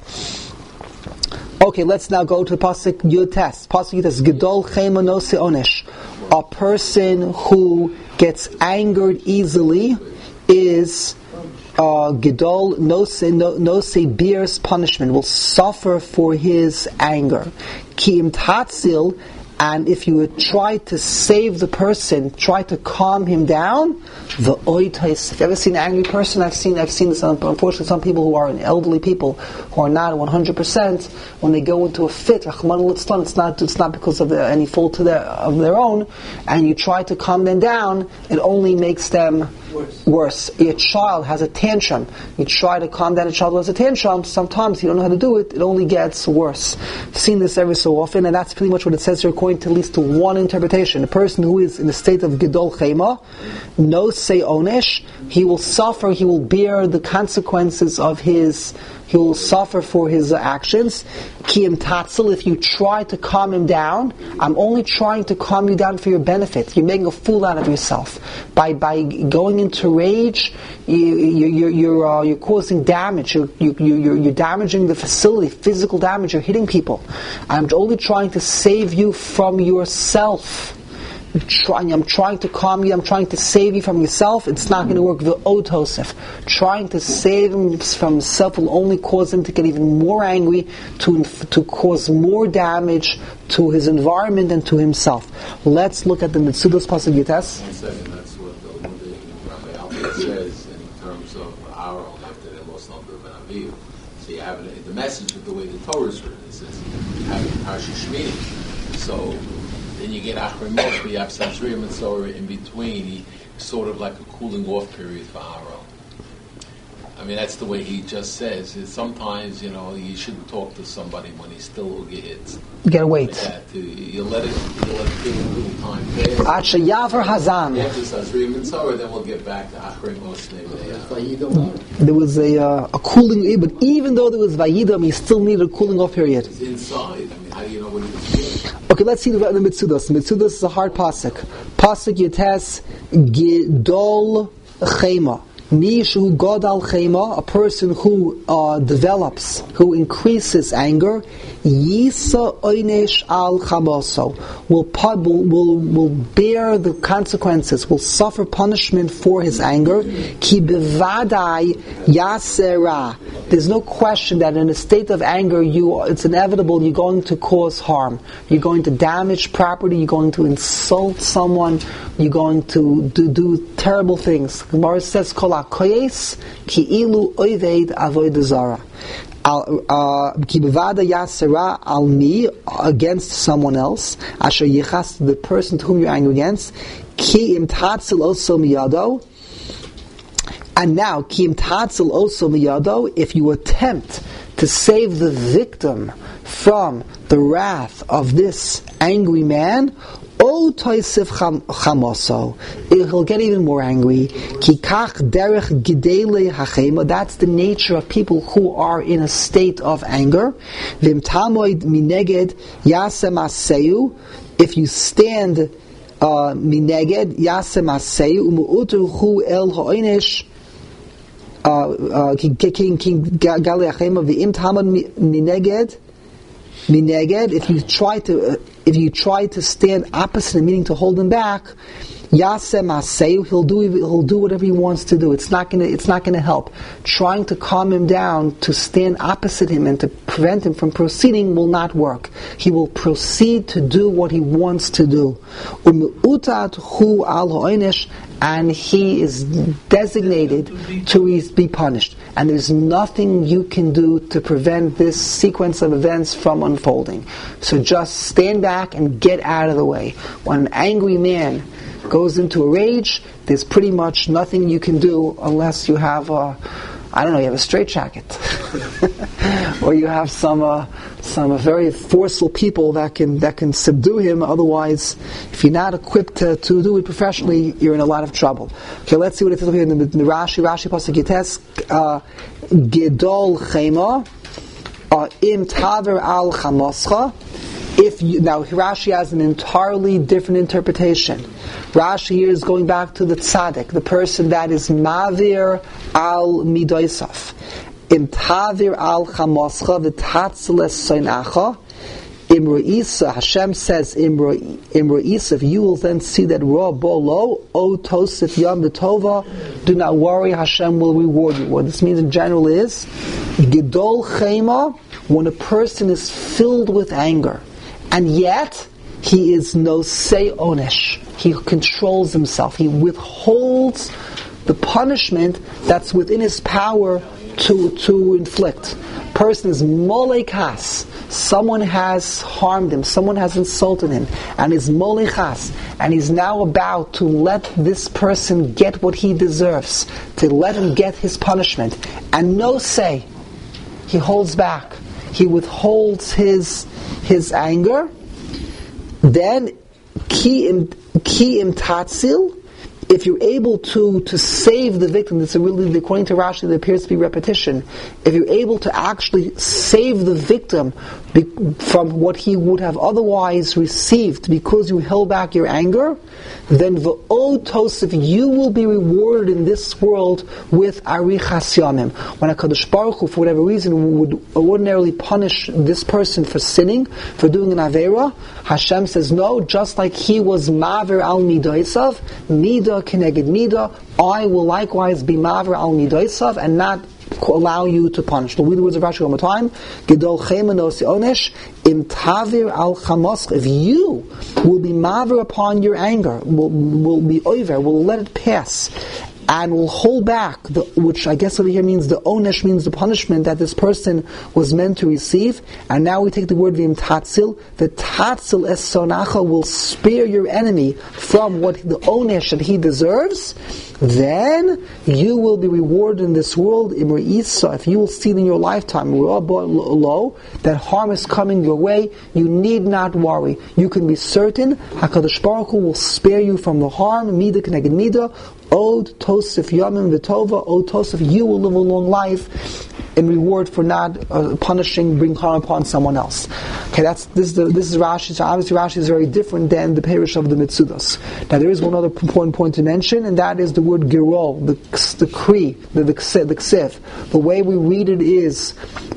Okay, let's now go to the pasuk Yud Tes. Pasuk Yud Tes, Gedol chema nose onesh. A person who gets angered easily is uh, Gedol nose nose bears punishment, will suffer for his anger. Ki im tatzil. And if you would try to save the person, try to calm him down, the oitais. If you've ever seen an angry person, I've seen I've seen this. Unfortunately, some people who are elderly people who are not one hundred percent, when they go into a fit, it's not it's not because of the, any fault to their, of their own, and you try to calm them down, it only makes them worse. worse. Your child has a tantrum. You try to calm down a child who has a tantrum. Sometimes you don't know how to do it. It only gets worse. I've seen this every so often, and that's pretty much what it says here, according to at least to one interpretation. A person who is in a state of Gedol Chema, no say onesh, he will suffer, he will bear the consequences of his, he will suffer for his uh, actions. Kiyim tatzel, if you try to calm him down, I'm only trying to calm you down for your benefit. You're making a fool out of yourself. By by going into rage, you, you, you're you're, uh, you're causing damage. You're, you, you're, you're damaging the facility, physical damage. You're hitting people. I'm only trying to save you from yourself. I'm trying, I'm trying to calm you, I'm trying to save you from yourself. It's not going to work. The otosif. Trying to save him from himself will only cause him to get even more angry, to to cause more damage to his environment and to himself. Let's look at the Mitzudos Pasuk Yud Tes. One second, that's what the, the Rabbi Alpha says in terms of Aaron after they lost number of Aviv. So you have it, the message of the way the Torah is written. It says you have Parsha Shmini. So then you get Achrim Moshe, you have Sanzriya Mitzorah in between. He, sort of like a cooling off period for Aaron. I mean, that's the way he just says. It's sometimes, you know, you shouldn't talk to somebody when he's still will get hit. You gotta wait. Like you, you let it, you let it give a little time pass. After Yavar Hazan. After Sanzriya Mitzorah, then we'll get back to Achrim Moshe. There was a, uh, a cooling, but even though there was Vayidam, he still needed a cooling off period. It's inside. I mean, how do you know what he was doing? Okay, let's see the, the Mitzudos. Mitzudos is a hard pasuk. Pasuk Yud Tes, Gedol Chema. Mishu Godal Chema, a person who uh, develops, who increases anger, Yisa Oynesh Al Chaboso, will, will will bear the consequences, will suffer punishment for his anger. Ki bevadai Yasera. There's no question that in a state of anger, you it's inevitable you're going to cause harm. You're going to damage property. You're going to insult someone. You're going to do, do terrible things. The Gemara says, "Kol hakoyes ki ilu oived avodah zara." Ki bevada yasera al mi, against someone else. Asher yichas, the person to whom you're angry against. Ki im tatzil also miyado. And now, ki im tatzil also miyado, if you attempt to save the victim from the wrath of this angry man, O toisif chamoso, he'll get even more angry. Kikach derech gidele hachema. That's the nature of people who are in a state of anger. Vim tamoid mineged yasem aseu. If you stand uh, mineged yasem aseu umuutu hu el hoinish. King King Galei hachema v'im tamod mineged. Mineged, if you try to, uh, if you try to stand opposite him, meaning to hold him back, Yasem Aseu, he'll do, he'll do whatever he wants to do. It's not gonna, it's not gonna help. Trying to calm him down, to stand opposite him and to prevent him from proceeding will not work. He will proceed to do what he wants to do. Umu'utat hu al ho'inish, and he is designated to be punished. And there's nothing you can do to prevent this sequence of events from unfolding. So just stand back and get out of the way. When an angry man goes into a rage, there's pretty much nothing you can do unless you have a, I don't know, you have a straitjacket, or you have some uh, some uh, very forceful people that can that can subdue him. Otherwise, if you're not equipped to, to do it professionally, you're in a lot of trouble. Okay, let's see what it says here in the, in the Rashi. Rashi pasuk Yites Gedol Chema Im Taver Al Chamoscha. If you, now Rashi has an entirely different interpretation. Rashi here is going back to the tzaddik, the person that is mavir al midoisaf. Im tavir al chamoscha v'tatzeles soinacha. Imroisa, Hashem says, Imroisa, if you will then see that raw bolo, o tosif yam v'tova, do not worry, Hashem will reward you. What this means in general is, Gedol chema, when a person is filled with anger, and yet he is no say onesh. He controls himself. He withholds the punishment that's within his power to to inflict. Person is molekas. Someone has harmed him. Someone has insulted him, and is molekas, and he's now about to let this person get what he deserves, to let him get his punishment, and no say. He holds back. He withholds his his anger. Then ki im ki im tatzil. If you're able to, to save the victim, that's a really, according to Rashi, there appears to be repetition. If you're able to actually save the victim be, from what he would have otherwise received because you held back your anger, then v'o tosif, you will be rewarded in this world with arichas yamim. When HaKadosh Baruch Hu, for whatever reason, would ordinarily punish this person for sinning, for doing an avera, Hashem says no, just like he was maver al midaisav, midah keneged midah, I will likewise be maver al midaisav and not allow you to punish. The words of Rashi one more time. Gedol chema nosi onesh im tavir al chamos. If you will be maver upon your anger, will will be over, will let it pass, and will hold back, the, which I guess over here means the onesh, means the punishment that this person was meant to receive. And now we take the word v'im tatzil. The tatzil es sonacha, will spare your enemy from what the onesh that he deserves. Then you will be rewarded in this world. If you will see in your lifetime low that harm is coming your way, you need not worry. You can be certain HaKadosh Baruch Hu will spare you from the harm. Mida keneged mida, od tosif yamim v'tova, od tosif, you will live a long life in reward for not uh, punishing, bring harm upon someone else. Okay, that's this is the, this is Rashi. So obviously Rashi is very different than the parish of the Mitzudas. Now there is one other important point to mention, and that is the word girol, the the kri, the the ksef. The way we read it is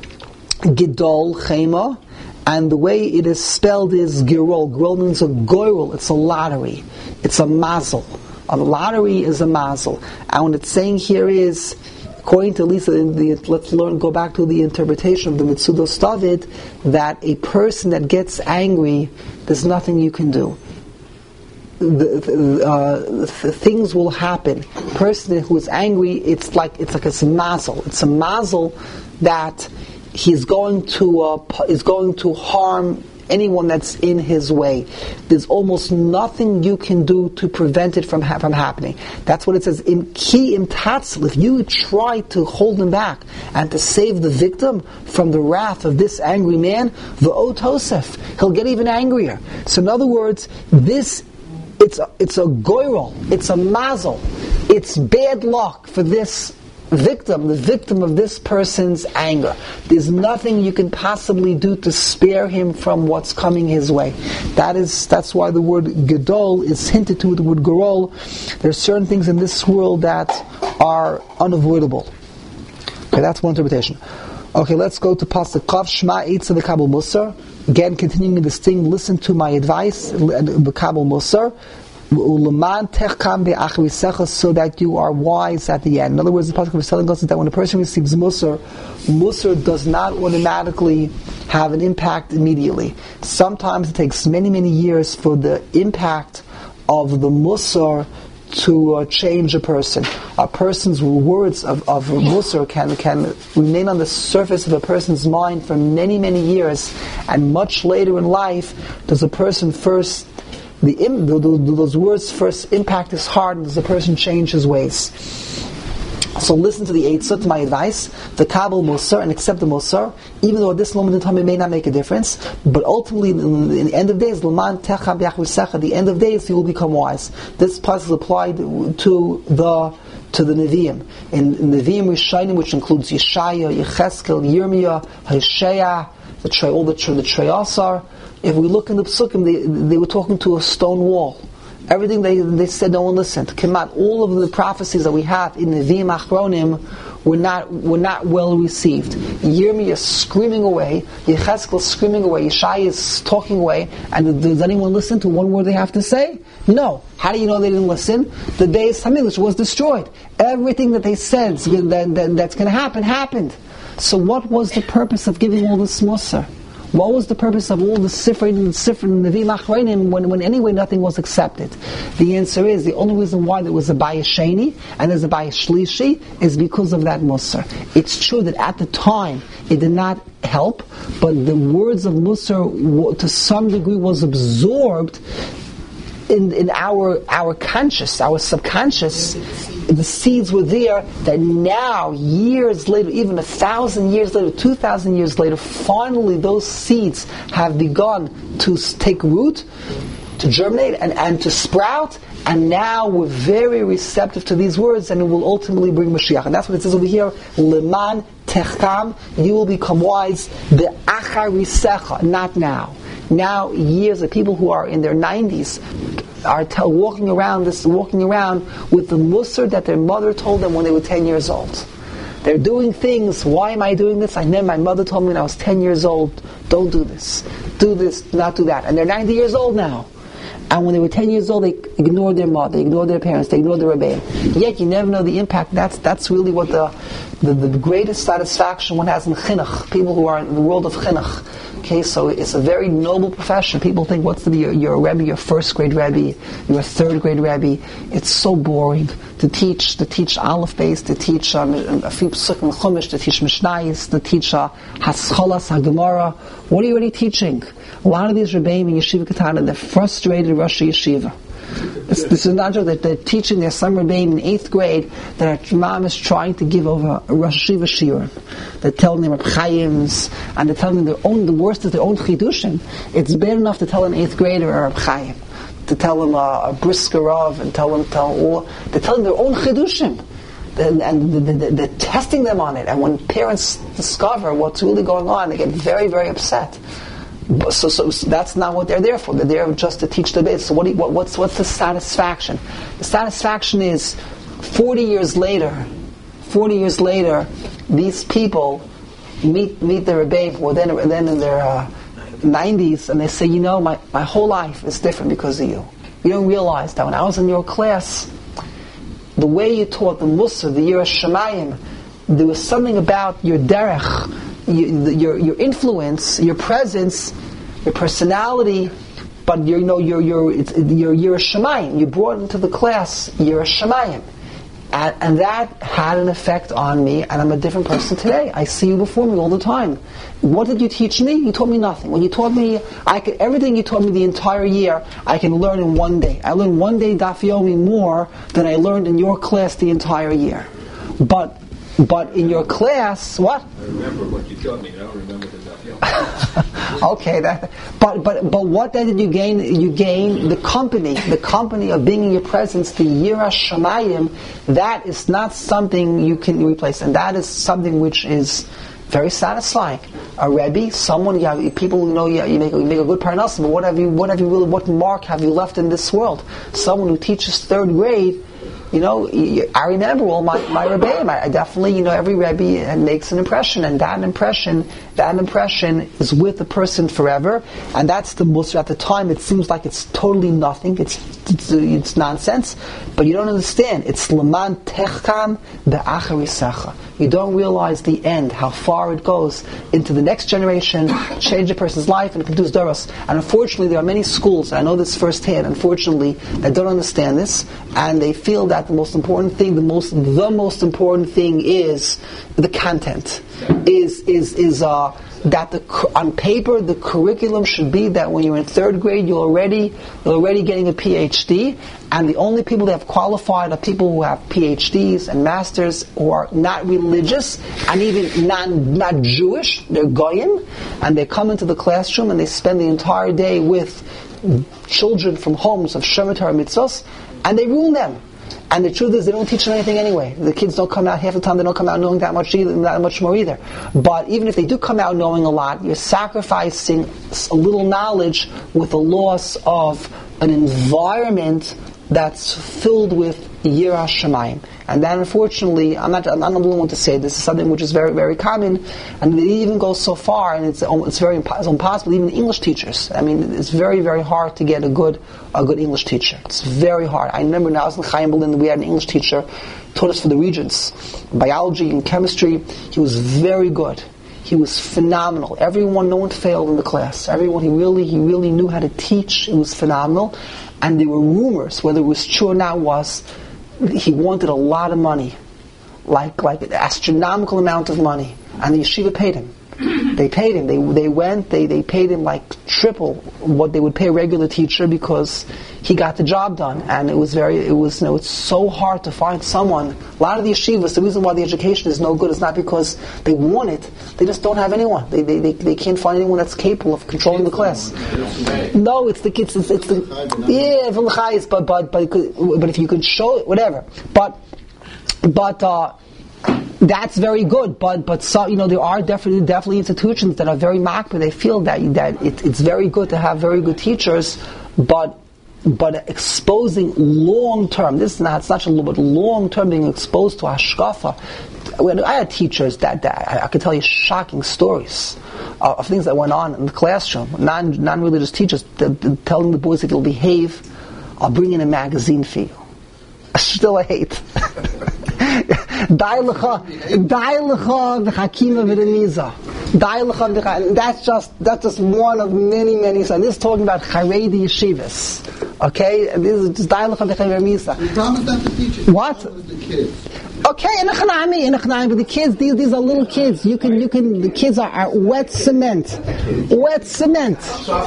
gidol chema, and the way it is spelled is girol. Girol means a goyrel. It's a lottery. It's a mazel. A lottery is a mazel. And what it's saying here is, according to Lisa, the, let's learn, go back to the interpretation of the Mitzudos David, that a person that gets angry, there's nothing you can do. The, the, uh, the things will happen. A person who is angry, it's like it's like a mazel. It's a mazel that he's going to uh, is going to harm anyone that's in his way. There's almost nothing you can do to prevent it from ha- from happening. That's what it says. In ki im tatzil, if you try to hold him back and to save the victim from the wrath of this angry man, v'o tosef, he'll get even angrier. So in other words, this it's a, it's a goyrel, it's a mazel, it's bad luck for this victim, the victim of this person's anger. There's nothing you can possibly do to spare him from what's coming his way. That is, that's why the word gedol is hinted to with the word gorol. There are certain things in this world that are unavoidable. Okay, that's one interpretation. Okay, let's go to Pasuk Chav, Shema Eitza v'Kabel Musar. Again, continuing this thing, listen to my advice, v'Kabel Musar. So that you are wise at the end. In other words, the pasuk is telling us that when a person receives musar, musar does not automatically have an impact immediately. Sometimes it takes many, many years for the impact of the musar to uh, change a person. A person's words of, of musar can, can remain on the surface of a person's mind for many, many years, and much later in life does a person first The, the, the, those words first impact his heart, and does the person change his ways. So listen to the Eitzah, to my advice, the Kabul Musar, and accept the Musar, even though at this moment in time it may not make a difference, but ultimately, in the end of days, L'man Techam B'Yachvisecha, the end of days, you will become wise. This passage is applied to the to the Nevi'im. In, in Nevi'im Rishonim, which includes Yeshaya, Yecheskel, Yirmiyah, Hosea, the Trey, all the the Treyasar. If we look in the Psukim, they, they were talking to a stone wall. Everything they they said, no one listened. Kemat, all of the prophecies that we have in Nevi'im Achronim were not were not well received. Yirmiyah is screaming away, Yecheskel is screaming away, Yeshaya is talking away, and does anyone listen to one word they have to say? No. How do you know they didn't listen? The Beis Hamikdash was destroyed. Everything that they said that, that, that's going to happen, happened. So what was the purpose of giving all this Musar? What was the purpose of all the Sifra and Sifra and Nevi'im Achronim when, when anyway nothing was accepted? The answer is, the only reason why there was a Bayis Sheni and there's a Bayis Shlishi is because of that Musar. It's true that at the time it did not help, but the words of Musar to some degree was absorbed in, in our our conscious, our subconscious. The seeds were there that now, years later, even a thousand years later, two thousand years later, finally those seeds have begun to take root, to germinate, and, and to sprout, and now we're very receptive to these words, and it will ultimately bring Mashiach. And that's what it says over here, Leman Techam, you will become wise, Be'acharisecha, not now. Now, years of people who are in their nineties are tell, walking around this, walking around with the musar that their mother told them when they were ten years old. They're doing things. Why am I doing this? I know my mother told me when I was ten years old, don't do this, do this, not do that. And they're ninety years old now. And when they were ten years old, they ignored their mother, they ignored their parents, they ignored the rebbeim. Yet you never know the impact. That's that's really what the the, the greatest satisfaction one has in chinuch. People who are in the world of chinuch. Okay, so it's a very noble profession. People think, what's the, you're, you're a Rebbe, you're a first grade Rebbe, you're a third grade Rebbe. It's so boring to teach, to teach Aleph Beis, to teach um, a few Psukim and Chumash, to teach Mishnayos, to teach uh, Hascholas, HaGemara. What are you already teaching? A lot of these Rebbeim in Yeshiva Katana, they're frustrated Rosh Yeshiva. This, this is not true. That they're teaching their some Rebbeim in eighth grade that our mom is trying to give over a Rosh Yeshiva shiur. They're telling them Reb Chaim's, and they're telling them their own. The worst is their own chidushim. It's bad enough to tell an eighth grader a Reb Chaim, to tell them a, a Brisker Rav, and tell them tell all. They're telling their own chidushim, and, and they're, they're testing them on it. And when parents discover what's really going on, they get very, very upset. So, so, so that's not what they're there for. They're there just to teach the base. So what, do you, what what's what's the satisfaction? The satisfaction is forty years later. Forty years later, these people meet meet the Rebbeim who are then then in their uh, nineties, and they say, you know, my, my whole life is different because of you. You don't realize that when I was in your class, the way you taught the Musar, the Yiras Shamayim, there was something about your derech. You, your your influence, your presence, your personality, but you know your your it's, your Yiras Shamayim. You brought into the class Yiras Shamayim, and, and that had an effect on me. And I'm a different person today. I see you before me all the time. What did you teach me? You taught me nothing. When you taught me, I could everything you taught me the entire year, I can learn in one day. I learned one day Daf Yomi more than I learned in your class the entire year. But But in your class, what? I remember what you taught me. I don't remember the Daf. Okay, that. But but but what then did you gain? You gain the company, the company of being in your presence, the Yiras Shamayim. That is not something you can replace, and that is something which is very satisfying. A Rebbe, someone you have, people you know you, you make you make a good parnasa, but what have you what have you really what mark have you left in this world? Someone who teaches third grade. You know, I remember all my, my Rebbeim. I definitely, you know, every Rebbe makes an impression, and that impression, that impression is with the person forever, and that's the Musar. At the time, it seems like it's totally nothing, it's it's, it's nonsense, but you don't understand. It's Leman Techam Be'acharisecha. You don't realize the end, how far it goes into the next generation, change a person's life, and it can do Doros. And unfortunately, there are many schools, and I know this firsthand, unfortunately, that don't understand this, and they feel that the most important thing, the most the most important thing is the content, is is is uh that the on paper the curriculum should be that when you're in third grade you're already you're already getting a P H D, and the only people that have qualified are people who have P H Ds and masters who are not religious and even not not Jewish. They're goyim, and they come into the classroom and they spend the entire day with children from homes of Shemitah or Mitzvos, and they ruin them. And the truth is, they don't teach them anything anyway. The kids don't come out, half the time they don't come out knowing that much either, that much more either. But even if they do come out knowing a lot, you're sacrificing a little knowledge with the loss of an environment that's filled with Yirah Shamayim. And that, unfortunately, I'm not, I'm not the only one to say this is something which is very, very common, and it even goes so far, and it's it's very impo- it's impossible. Even English teachers, I mean, it's very, very hard to get a good a good English teacher. It's very hard. I remember when I was in Chaim Berlin, we had an English teacher taught us for the Regents, biology and chemistry. He was very good. He was phenomenal. Everyone, no one failed in the class. Everyone, he really, he really knew how to teach. It was phenomenal, and there were rumors, whether it was true or not, was he wanted a lot of money, like like an astronomical amount of money, and the yeshiva paid him. They paid him. They they went. They they paid him like triple what they would pay a regular teacher because he got the job done. And it was very. It was you know it's so hard to find someone. A lot of the yeshivas. The reason why the education is no good is not because they want it. They just don't have anyone. They they they, they can't find anyone that's capable of controlling the class. No, it's the kids. It's, it's the yeah, but but but but if you could show it, whatever. But but. uh That's very good, but but so, you know there are definitely definitely institutions that are very makbid. They feel that that it, it's very good to have very good teachers, but but exposing long term. This is not it's not a little bit long term being exposed to hashkafa. When I had teachers that, that I, I could tell you shocking stories of, of things that went on in the classroom. Non non religious teachers the, the, telling the boys if you'll behave, I'll bring in a magazine for you. Still I hate. That's just that's just one of many many. So this is talking about Haredi yeshivas, okay? And this is just dialogue v'chayimisa. You promised not to teach it. What? The kids. Okay, in Echanami, but the kids, these these are little kids. You can you can the kids are, are wet cement, wet cement.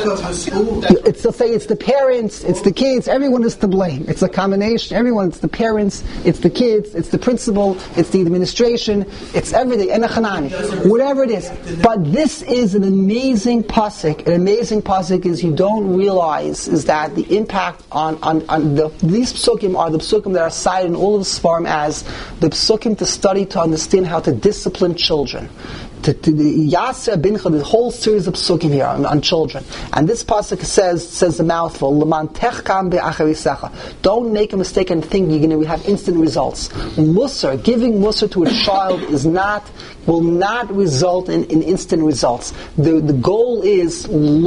It's to say it's the parents, it's the kids. Everyone is to blame. It's a combination. Everyone. It's the parents, it's the kids, it's the principal, it's the administration, it's everything. In Echanami, whatever it is. But this is an amazing pasuk. An amazing pasuk is you don't realize is that the impact on on, on the these psukim are the psukim that are cited in all of the Sfarim as the psukim to study to understand how to discipline children. To, to the Yasser Bincha, the whole series of psukim here on, on children. And this pasuk says says the mouthful, L'man techkam be'acharisecha. Don't make a mistake and think you're going to have instant results. Musar, giving musar to a child is not, will not result in, in instant results. The the goal is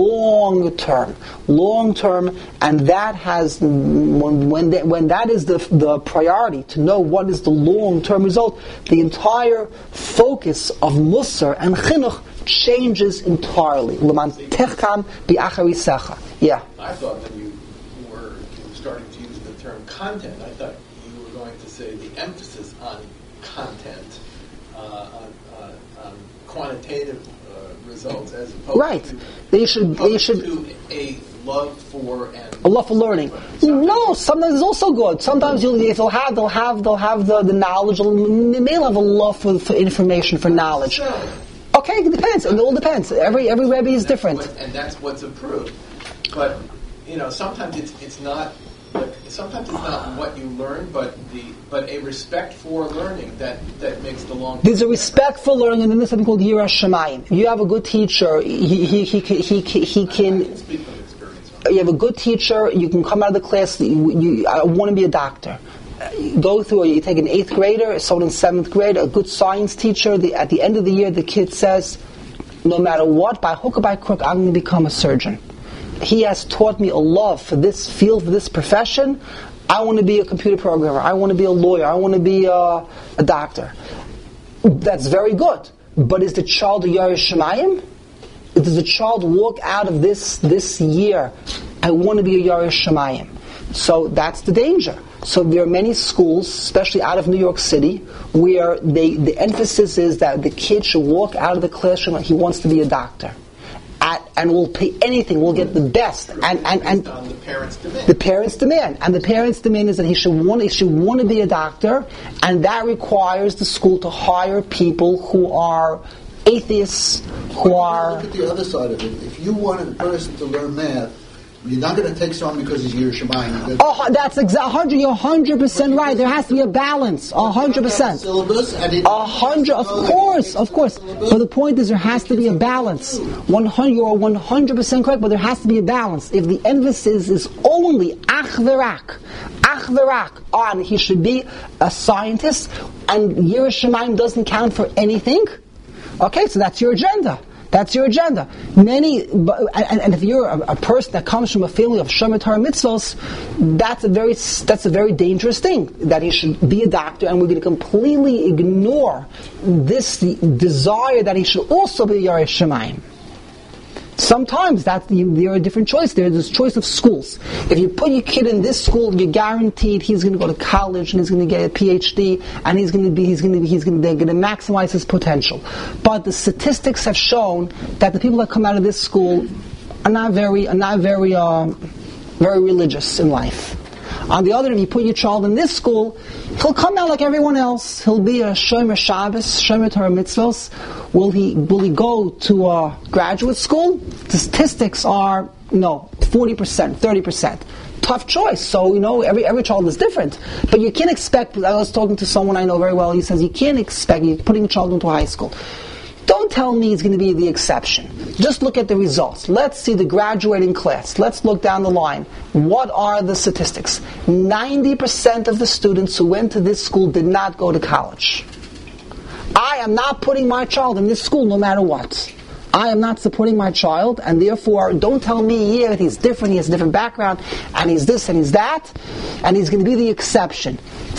long term. Long term, and that has, when when that, when that is the the priority, to know what is the long term result, the entire focus of musar and chinuch changes entirely. L'man techkam bi'acharisecha. Yeah. I thought when you were starting to use the term content, I thought you were going to say the emphasis on content, uh, on, on, on quantitative uh, results, as opposed right. to they should they should to a love for and a love for learning. No, sometimes it's also good. Sometimes you'll if they'll have they'll have they'll have the, the knowledge. They may have a love for, for information, for knowledge. Okay, it depends. It all depends. Every every Rebbe is different. What, and that's what's approved. But you know, sometimes it's it's not. Like, sometimes it's not what you learn, but the but a respect for learning that, that makes the long. There's a respect for learning, and then there's something called Yirah Shamayim. If you have a good teacher, he he he he he, he can. I can speak from experience. You have a good teacher. You can come out of the class. You, you, I want to be a doctor. You go through, or you take an eighth grader, someone in seventh grade, a good science teacher. The, at the end of the year, the kid says, "No matter what, by hook or by crook, I'm going to become a surgeon. He has taught me a love for this field, for this profession. I want to be a computer programmer. I want to be a lawyer. I want to be a, a doctor." That's very good. But is the child a Yirah Shamayim? Does the child walk out of this this year, I want to be a Yirah Shamayim? So that's the danger. So there are many schools, especially out of New York City, where they, the emphasis is that the kid should walk out of the classroom like he wants to be a doctor. At, and will pay anything, will get the best. And, and, and on the parents' demand. The parents' demand. And the parents' demand is that he should want, he should want to be a doctor, and that requires the school to hire people who are atheists, who are... Look at the other side of it. If you wanted a person to learn math, you're not going to take someone because he's Yiras Shamayim. Oh, that's exactly hundred. You're hundred percent right. There has to be a balance. A hundred percent. A hundred, of course, of course. But the point is, there has to be a balance. One hundred. You are one hundred percent correct. But there has to be a balance. If the emphasis is only ach v'rak, ach v'rak on he should be a scientist, and Yiras Shamayim doesn't count for anything. Okay, so that's your agenda. That's your agenda. Many, and, and if you're a, a person that comes from a family of Shomer Torah mitzvos, that's a very that's a very dangerous thing. That he should be a doctor, and we're going to completely ignore this desire that he should also be Yiras Shamayim. Sometimes that there are different choices. There is a choice of schools. If you put your kid in this school, you're guaranteed he's going to go to college and he's going to get a P H D and he's going to be he's going to be he's going to, they're going to maximize his potential. But the statistics have shown that the people that come out of this school are not very are not very uh, very religious in life. On the other hand, if you put your child in this school, he'll come out like everyone else. He'll be a Shomer Shabbos, Shomer Torah mitzvos. Will he will he go to a graduate school? The statistics are, no, forty percent, thirty percent. Tough choice. So, you know, every every child is different. But you can't expect, I was talking to someone I know very well, he says, you can't expect, you're putting a child into high school. Don't tell me it's going to be the exception. Just look at the results. Let's see the graduating class. Let's look down the line. What are the statistics? ninety percent of the students who went to this school did not go to college. I am not putting my child in this school no matter what. I am not supporting my child, and therefore don't tell me, yeah, he's different, he has a different background, and he's this and he's that, and he's going to be the exception.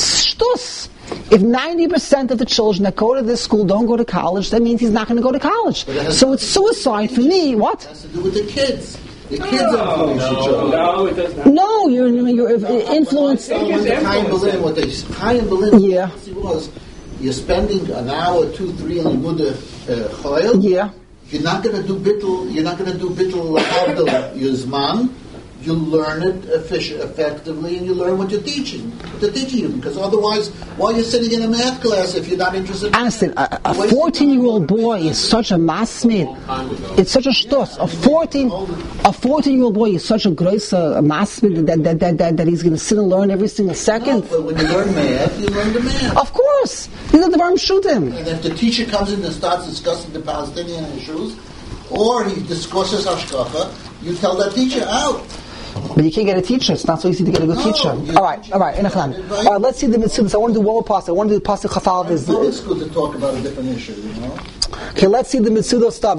Shtus! If ninety percent of the children that go to this school don't go to college, that means he's not going to go to college. So it's suicide for me. What? It has to do with the kids. The kids no, influence no, each other. No, it does not. No, you're, you're no, influenced. When Chaim Berlin, what they Chaim Berlin yeah. was, you're spending an hour, two, three on the Limude Chayil. Yeah. You're not going to do bittul. You're not going to do bittul havdil yuzman. You learn it effic- effectively, and you learn what you're teaching. What they're teaching you, because otherwise, why are you sitting in a math class if you're not interested? Understand? A, a fourteen-year-old boy is such a masmid. It's such a shtos. A fourteen, a fourteen-year-old boy is such a gross uh, masmid that that, that that that he's going to sit and learn every single second. No, but when you learn math, you learn the math. Of course, you know the Varm Shutim. And if the teacher comes in and starts discussing the Palestinian issues, or he discusses hashkacha, you tell that teacher out. But you can't get a teacher. It's not so easy to get a good no, teacher. All right, all right. All right, let's see the mitzvahs. I want to do one more pasuk. I want to do the pasuk chafal. It's good to talk about a different issue, you know. Okay, let's see the mitzvahs stuff.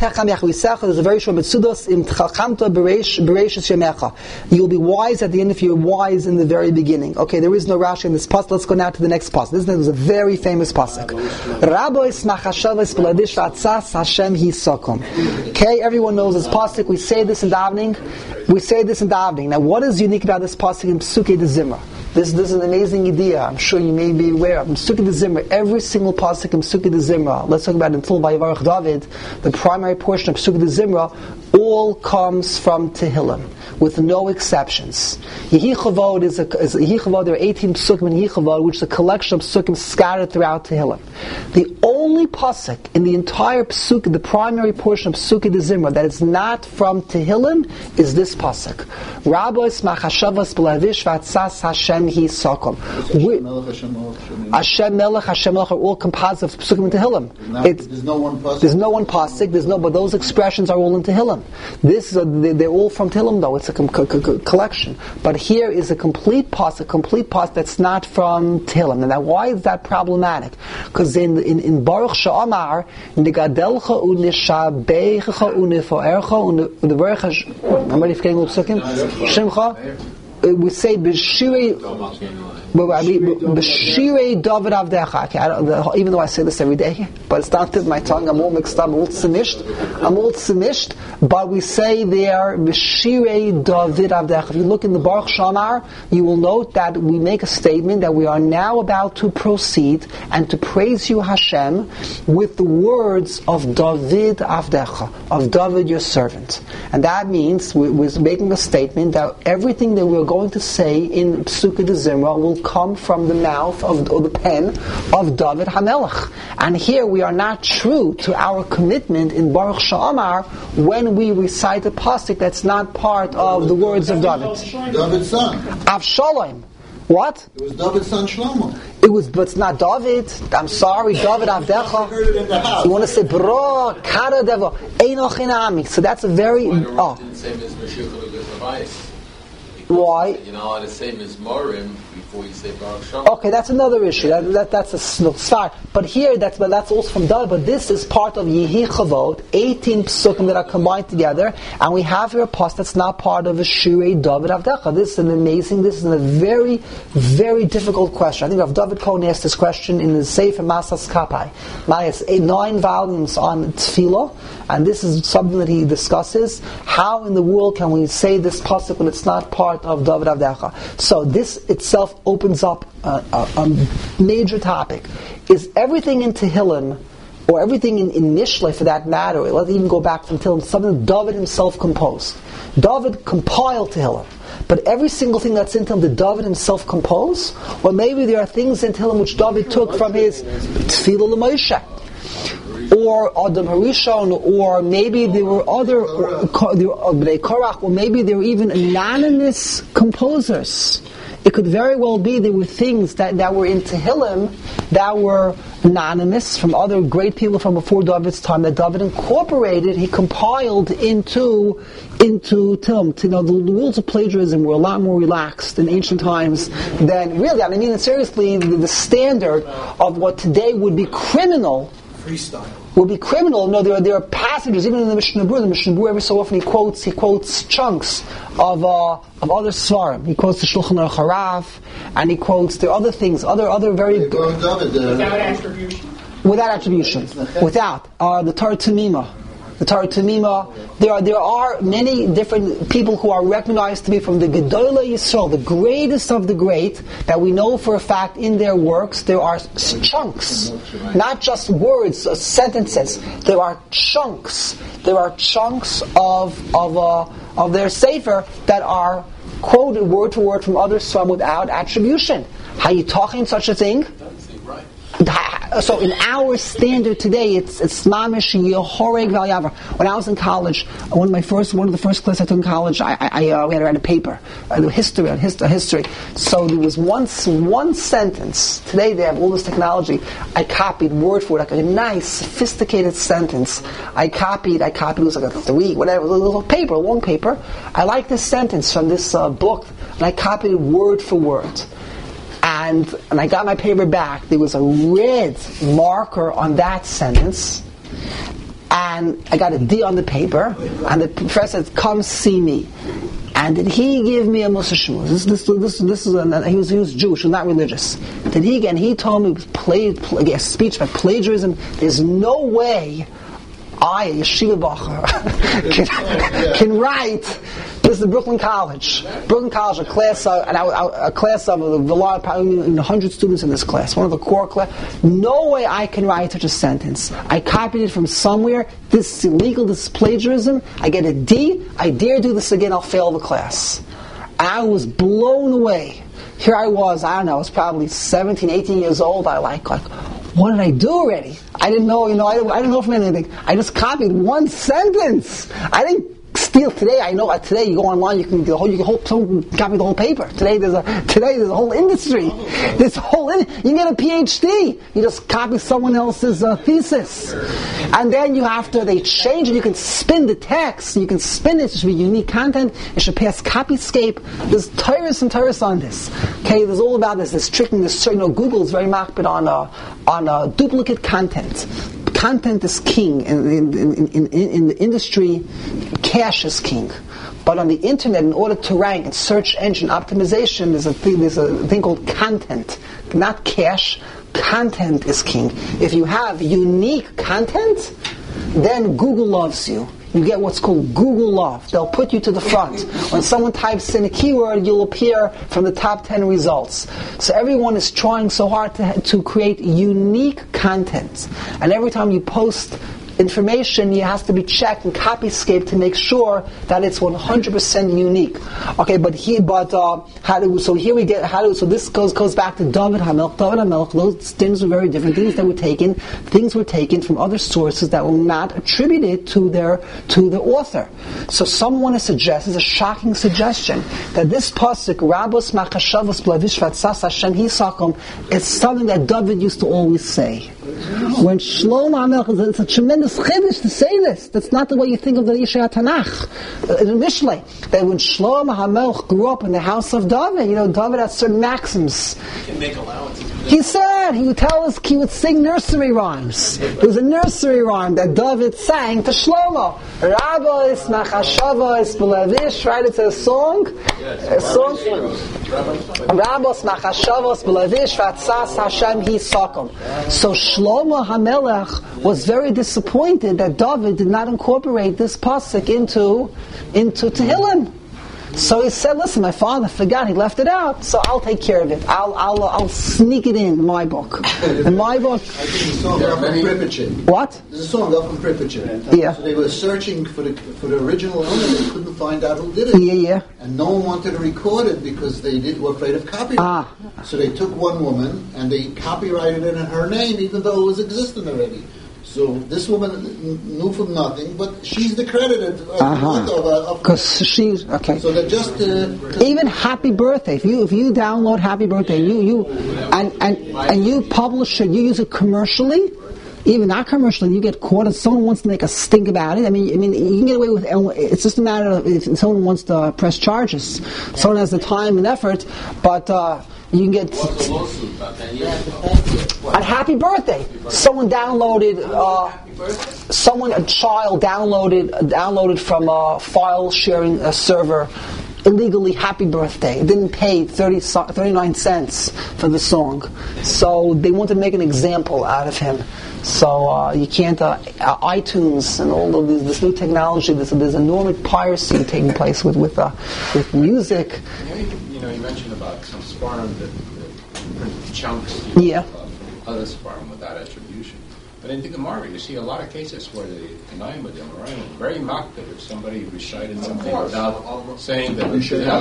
There's a very short mitzvahs in Chachamta Bereish Bereishis Yemecha. You will be wise at the end if you're wise in the very beginning. Okay, there is no Rashi in this pasuk. Let's go now to the next pasuk. This is a very famous pasuk. Rabois machashavas b'ladish atzas Hashem hisakom. Okay, everyone knows this pasuk. We say this in davening. We say this in davening. Now, what is unique about this pasuk in Pesukei de Zimra? This, this is an amazing idea. I'm sure you may be aware of. In Pesukei de Zimra, every single pasuk in Pesukei de Zimra, let's talk about until Vayivarach David, the primary portion of Pesukei de Zimra, all comes from Tehillim, with no exceptions. Yehi Chavod is a, is Yehi Chavod, there are eighteen psukim in Yehi Chavod, which is a collection of psukim scattered throughout Tehillim. The only pasuk in the entire psuk, the primary portion of Pesukei de Zimra, that is not from Tehillim, is this pasuk. Rabos machashavas b'lavish v'atzas Hashem hisakom. Hashem Melech, Hashem Melech are all composite of psukim in Tehillim. It, there's no one pasuk. There's no one pasuk. There's no, but those expressions are all in Tehillim. This is a, they're all from Tehillim, though. It's a com- co- co- collection. But here is a complete pasuk, a complete pasuk that's not from Tehillim. And now, why is that problematic? Because in, in in Baruch Sha'amar, Nigadelcha u'nishabecha u'nifoercha u'nivorecha. I'm already forgetting all the psukim. Shimcha. we say b'shirei. B'shirei David Avdecha. Okay, I don't, the, even though I say this every day, but it's not in my tongue. I'm all mixed up. I'm all tsimished. I'm all tsimished. But we say there b'shirei David Avdecha. If you look in the Baruch Shamar, you will note that we make a statement that we are now about to proceed and to praise you, Hashem, with the words of David Avdecha, of David your servant. And that means we, we're making a statement that everything that we're going to say in Psukkah de Zimra will come from the mouth of, or the pen of David HaMelech. And here we are not true to our commitment in Baruch Sha'amar when we recite a pasuk that's not part of the words of David. David's son. Avshalom. What? It was David's son Shlomo. It was, but it's not David. I'm sorry, David Avdecha. heard it in the house. You want to say Bro Kara Devo Einoch Inami. So that's a very oh. Why? You know, the same as Morim before you say Baruch Shem. Okay, that's another issue. That, that that's a svar. But here, that's but that's also from David. But this is part of Yehi Chavot, eighteen psukim that are combined together, and we have here a post that's not part of a Shirei David Avdecha. This is an amazing. This is a very, very difficult question. I think Rav David Cohen asked this question in the Sefer Masas Kapai. It's nine volumes on Tefillah, and this is something that he discusses. How in the world can we say this pasuk when it's not part of David Avdecha? So this itself opens up a, a, a major topic. Is everything in Tehillim, or everything in, in Mishlei for that matter, let's even go back from Tehillim, something David himself composed. David compiled Tehillim. But every single thing that's in Tehillim, did David himself compose? Or maybe there are things in Tehillim which David took from his Tefillah L'Moshe, or Adam Harishon, or maybe there were other, or, Bnei Korach, or maybe there were even anonymous composers. It could very well be there were things that, that were in Tehillim that were anonymous from other great people from before David's time that David incorporated, he compiled into into Tehillim. You know, the, the rules of plagiarism were a lot more relaxed in ancient times than really, I mean, seriously, the, the standard of what today would be criminal freestyle will be criminal. No, there are there are passages even in the Mishnah Berurah. The Mishnah Berurah every so often he quotes he quotes chunks of uh, of other svarim. He quotes the Shulchan Aruch Harav, and he quotes there are other things, other other very Without attribution. Without attribution, without uh, the Torah Tamima. The Torah Tamima, there are there are many different people who are recognized to be from the Gedolei Yisrael, the greatest of the great, that we know for a fact in their works there are chunks, not just words, uh, sentences. There are chunks. There are chunks of of uh, of their sefer that are quoted word for word from other some without attribution. How you talking such a thing? So in our standard today, it's it's mamish yehoreg v'alyavar. When I was in college, one of my first one of the first classes I took in college, I, I uh, we had to write a paper, uh, history on history, history. So there was one one sentence. Today they have all this technology. I copied word for word, like a nice, sophisticated sentence. I copied, I copied. It was like a three, whatever, a little paper, a long paper. I like this sentence from this uh, book, and I copied it word for word. And, and I got my paper back. There was a red marker on that sentence. And I got a D on the paper. And the professor said, come see me. And did he give me a Mussar Shmuz? This, this, this, this is a, he was he was Jewish, not religious. Did he again? He told me it was play, play, a speech about plagiarism. There's no way I, a yeshiva bacher, can, can write. This is the Brooklyn College. Brooklyn College, a class of, and I, I, a class of a lot, probably one hundred students in this class, one of the core class. No way I can write such a sentence. I copied it from somewhere. This is illegal. This is plagiarism. I get a D. I dare do this again. I'll fail the class. I was blown away. Here I was. I don't know. I was probably seventeen, eighteen years old. I like like. What did I do already? I didn't know, you know, I didn't, I didn't know from anything. I just copied one sentence. I didn't steal today. I know uh, today you go online, you can the whole, you can whole, copy the whole paper. Today there's a today there's a whole industry. This whole in, you can get a P H D. You just copy someone else's uh, thesis, and then you have to they change it. You can spin the text. You can spin it. It should be unique content. It should pass Copyscape. There's tyrus and tyrus on this. Okay, there's all about this. This tricking. This you know Google is very makpid on uh, on uh, duplicate content. Content is king in, in, in, in, in the industry. Cash is king. But on the internet, in order to rank in search engine optimization, there's a thing, there's a thing called content, not cache. Content is king. If you have unique content, then Google loves you. You get what's called Google love. They'll put you to the front. When someone types in a keyword, you'll appear from the top ten results. So everyone is trying so hard to, to create unique content. And every time you post information, it has to be checked and copyscaped to make sure that it's one hundred percent unique. Okay, but he, but uh, how do so here we get how do so this goes goes back to David HaMelech. David HaMelech. Those things were very different. Things that were taken, things were taken from other sources that were not attributed to their to the author. So someone has suggested, is a shocking suggestion, that this pasuk Rabos Machashavos Blavish Vatzas Hashem Hisakom is something that David used to always say. When Shlomo HaMelech, it's a tremendous chiddush to say this. That's not the way you think of the Yeshaya Tanakh. In Mishlei, that when Shlomo HaMelech grew up in the house of David, you know, David had certain maxims. You can make allowances. He said, he would tell us, he would sing nursery rhymes. There was a nursery rhyme that David sang to Shlomo. Rabos Machashavos B'Levish, right? It's a song. A song. Rabos Machashavos B'Levish Vatzas Hashem Hisakom. So Shlomo HaMelech was very disappointed that David did not incorporate this pasuk into into Tehillim. So he said, "Listen, my father forgot; he left it out. So I'll take care of it. I'll I'll I'll sneak it in, in my book. In my book." I think the song off from Pripyat. What? There's a song off from Pripyat. Yeah. So they were searching for the for the original owner. They couldn't find out who did it. Yeah, yeah. And no one wanted to record it because they did were afraid of copyright. Ah. So they took one woman and they copyrighted it in her name, even though it was existing already. So this woman n- knew from nothing, but she's the credited uh, because uh-huh. she's okay. So that just uh, even Happy Birthday. If you if you download Happy Birthday, you you and and and you publish it, you use it commercially. Even not commercially, you get caught if someone wants to make a stink about it. I mean, I mean, you can get away with. It's just a matter of if someone wants to press charges. Someone has the time and effort, but uh, you can get. On Happy Birthday, someone downloaded. Uh, someone, a child downloaded downloaded from a file sharing a server. Illegally Happy Birthday. It didn't pay thirty, thirty-nine cents for the song. So they wanted to make an example out of him. So uh, you can't, uh, uh, iTunes and all of this, this new technology, there's, there's enormous piracy taking place with with, uh, with music. You know, you mentioned about some sperm that, that print chunks Yeah. of other sperm without attribution. But in the Gemara, you see a lot of cases where the Tanaim with them are very mocked if somebody recited something without saying that we should have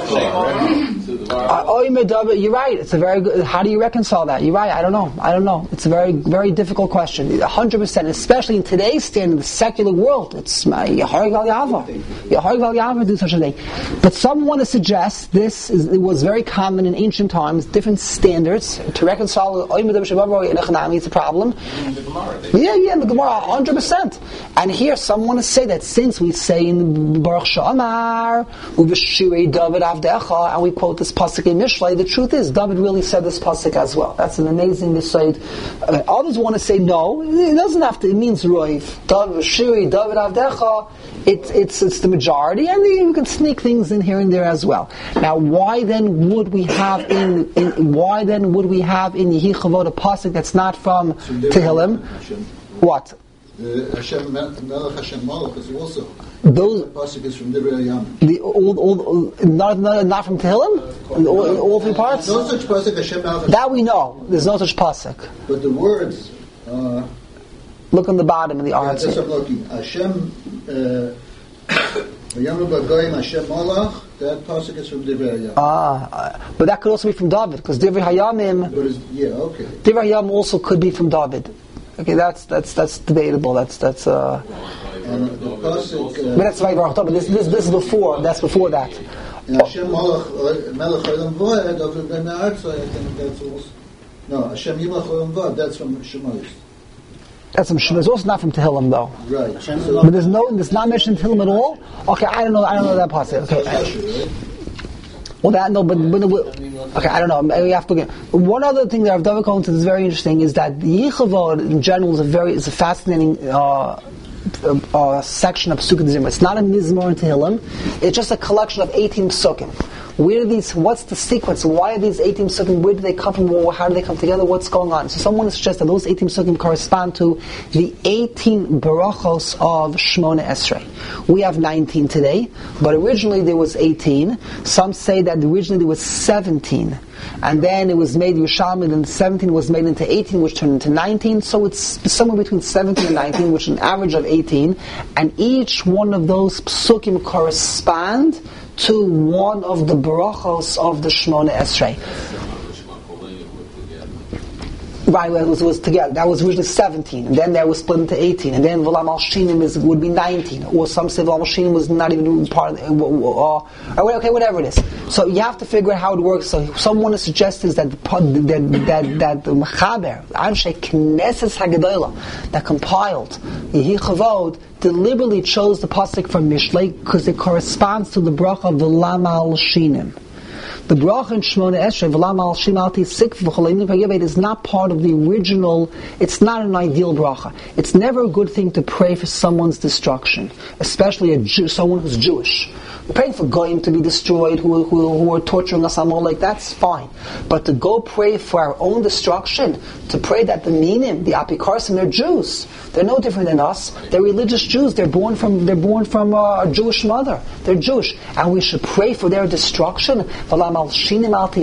Uh, oh, you're right. It's a very good. How do you reconcile that? You're right. I don't know. I don't know. It's a very, very difficult question. A hundred percent, especially in today's standard, the secular world. It's Yaharig Val Yava. Yaharig Val Yava do such a thing. But some want to suggest this is, it was very common in ancient times. Different standards to reconcile. It's a problem. Yeah, yeah, in the Gemara, one hundred percent. And here, some want to say that since we say in Baruch Sha'amar, Uveshirei David Avdecha, and we quote this pasuk in Mishlei, the truth is, David really said this pasuk as well. That's an amazing misayid. I mean, others want to say no, it doesn't have to, it means Roiv. David Veshirei David Avdecha, it, it's it's the majority, and you can sneak things in here and there as well. Now, why then would we have in, in why then would we have in Yehi Chavod a pasuk that's not from Tehillim? What? The Hashem Melech Hashem Malach is also. Those the pasuk is from Divrei Hayam. The all, all, all not, not not from Tehillim. All, all three parts. No such pasuk Hashem Melech. That we know. There's no such pasuk. But the words. Uh, Look on the bottom of the arts. Yeah, that's what I'm looking. Hashem. Hayam B'Goyim Hashem Malach. That pasuk is from Divrei Hayam. Ah, but that could also be from David because Divrei Hayamim. But it's, yeah, okay. Divrei Hayam also could be from David. Okay, that's that's that's debatable. That's that's. Uh, and the pasuk, uh, but that's right, but this this this is before. That's before that. And Hashem Malach Melech Olam V'Ed of Ben Ha'atzai, I think that's also. No, Hashem Yimach Olam V'Ed. That's from Shemais. That's from Shemais. It's also not from Tehillim though. Right. So, but there's no. There's not mentioned Tehillim at all. Okay, I don't know. I don't know that pasuk. Okay. Well, that no, but, but okay, I don't know. We have to look at one other thing that Rav David Cohen says is very interesting is that the Yichavod in general is a very is a fascinating uh, uh, uh, section of Pesukei Zimra. It's not a Mizmor in Tehillim. It's just a collection of eighteen Pesukim. Where are these? What's the sequence? Why are these eighteen Pesukim? Where do they come from? How do they come together? What's going on? So someone suggests that those eighteen Pesukim correspond to the eighteen Barachos of Shmona Esrei. We have nineteen today, but originally there was eighteen. Some say that originally there was seventeen. And then it was made Yerushalmi, and seventeen was made into eighteen, which turned into nineteen. So it's somewhere between seventeen and nineteen, which is an average of eighteen. And each one of those Pesukim correspond to one of the Barachos of the Shmona Esrei. Right, it was, it was together. That was originally seventeen, and then that was split into eighteen, and then V'lam al Shinim is would be nineteen, or some say V'lam al Shinim was not even part of it, or, or okay, whatever it is. So you have to figure out how it works. So someone has suggested that the that that that the Mechaber, Anshe Knesset Haggadah, that compiled Yehi Chavod, deliberately chose the pasuk from Mishlei because it corresponds to the bracha of V'lam al Shinim. The bracha in Shmona Esrei, V'lam al Shim al Tisik v'choleinim v'yaved, is not part of the original. It's not an ideal bracha. It's never a good thing to pray for someone's destruction, especially a Jew, someone who's Jewish. We're praying for Goyim to be destroyed, who, who, who are torturing us, and all like that's fine. But to go pray for our own destruction, to pray that the Minim, the Apikarsim, they're Jews. They're no different than us. They're religious Jews. They're born from they're born from uh, a Jewish mother. They're Jewish, and we should pray for their destruction. All this, this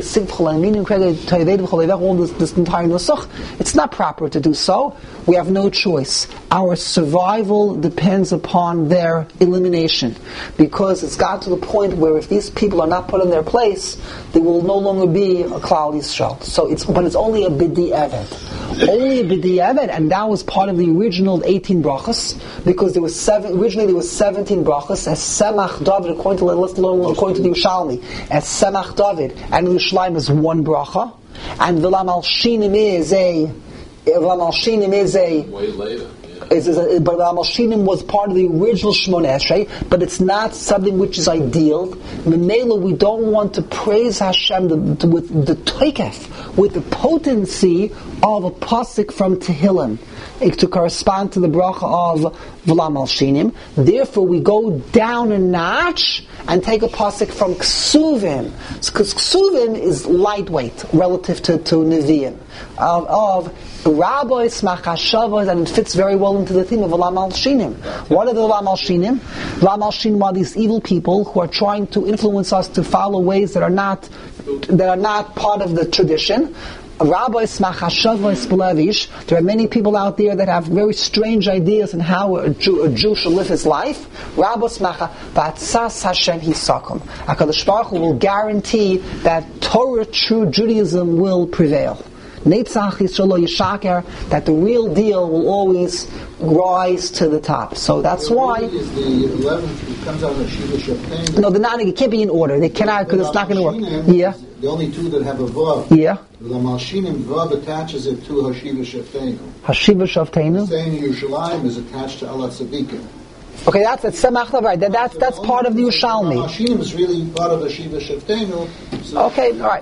entire nusach. It's not proper to do so. We have no choice. Our survival depends upon their elimination, because it's got to the point where if these people are not put in their place, they will no longer be a Klal Yisrael. So it's but it's only a bidi evet, only a bidi evet, and that was part of the original eighteen brachas, because there was seven. Originally there was seventeen brachas as Semach David, according to let's according to the Yerushalmi, as Semach David, and Yerushalayim is one bracha, and V'lam al Shinim is a V'lam al Shinim is a way later. Is, is a, but V'lam al Shinim was part of the original Shmona Esrei, but it's not something which is ideal. Menela, we don't want to praise Hashem the, the, with the toikef, with the potency of a pasuk from Tehillim, to correspond to the bracha of V'lam al Shinim. Therefore, we go down a notch and take a pasuk from Ksuvim, because Ksuvim is lightweight relative to, to Nevi'im, of, of rabbis, machashavos, and it fits very well into the theme of V'lam al Shinim. What are the V'lam al Shinim? V'lam al Shinim are these evil people who are trying to influence us to follow ways that are not that are not part of the tradition. Rabbis, machashavos, belevish. There are many people out there that have very strange ideas on how a Jew, a Jew should live his life. Rabbis, macha, v'atzas Hashem hisakum. HaKadosh Baruch Hu will guarantee that Torah, true Judaism, will prevail. Netzach Yisrael Yishaker, that the real deal will always rise to the top. So that's why. Is the eleventh, it comes out of Shiva Sheptain. No, they're not. It can't be in order. They cannot, because it's not going to work. Yeah. The only two that have a vav. Yeah. The Malshinim vav attaches it to Hashiva Sheptain. Hashiva Sheptain. Saying Yerushalayim is attached to Allah Tzadikim. Okay, that's that's Semach right. That, that's that's part of the Yerushalmi. Hashinim is really part of Hashiva Shepteinu. So okay, all right.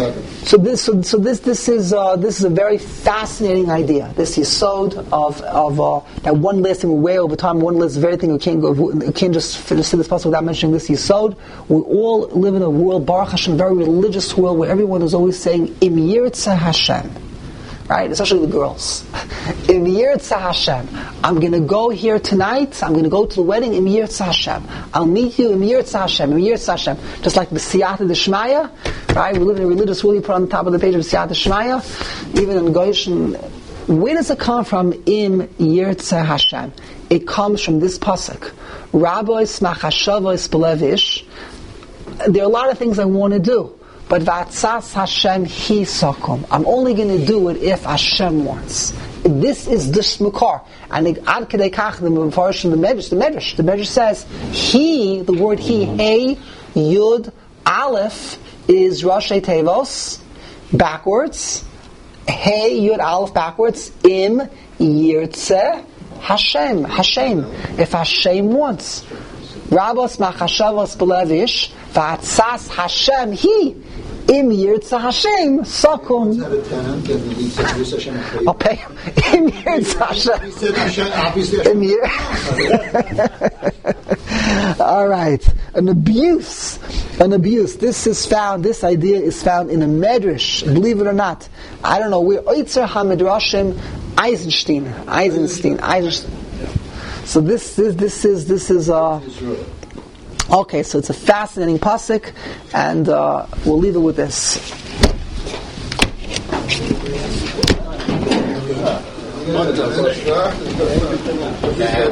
So this, so, so this, this is uh, this is a very fascinating idea. This yesod of of uh, that one list, and we're way over time. One list of everything. We can't go. We can't just finish this possible without mentioning this yesod. We all live in a world, Baruch Hashem, very religious world, where everyone is always saying Im Yirtzeh Hashem. Right, especially the girls. Im Yirtzeh Hashem. I'm going to go here tonight. I'm going to go to the wedding. Im Yirtzeh Hashem. I'll meet you. Im Yirtzeh Hashem. Im Yirtzeh Hashem. Just like the Siyata D'Shmaya. Right, we live in a religious world. You put on the top of the page of Siyata D'Shmaya. Even in Goyish. Where does it come from? Im Yirtzeh Hashem. It comes from this pasuk. Rabbis machashavos belevish. There are a lot of things I want to do. But v'atzas Hashem hisakum. I'm only going to do it if Hashem wants. This is the shmukar. And ad kedei kach, the Mefarshim, the Medrash, the Medrash, the Medrash says, he, the word he, hey, yud, aleph, is Rashi Tevos, backwards. Hey, yud, aleph, backwards. Im, yirtzeh, Hashem, Hashem. If Hashem wants. Rabbos machashavos belevish, v'atzas Hashem, he. Im Yirtzeh Hashem, Sakum. Had a tenant and he said, "Yes, Hashem, I'll pay you." I'll pay him. Im Yirtzeh Hashem. He said, "Hashem, obviously." Im Yir- All right. An abuse. An abuse. This is found, this idea is found in a medrash, believe it or not. I don't know, we're Oitzer HaMedrashim Eisenstein. Eisenstein. Eisenstein. So this is, this is, this is, uh, okay, so it's a fascinating pasuk, and uh, we'll leave it with this. Yeah.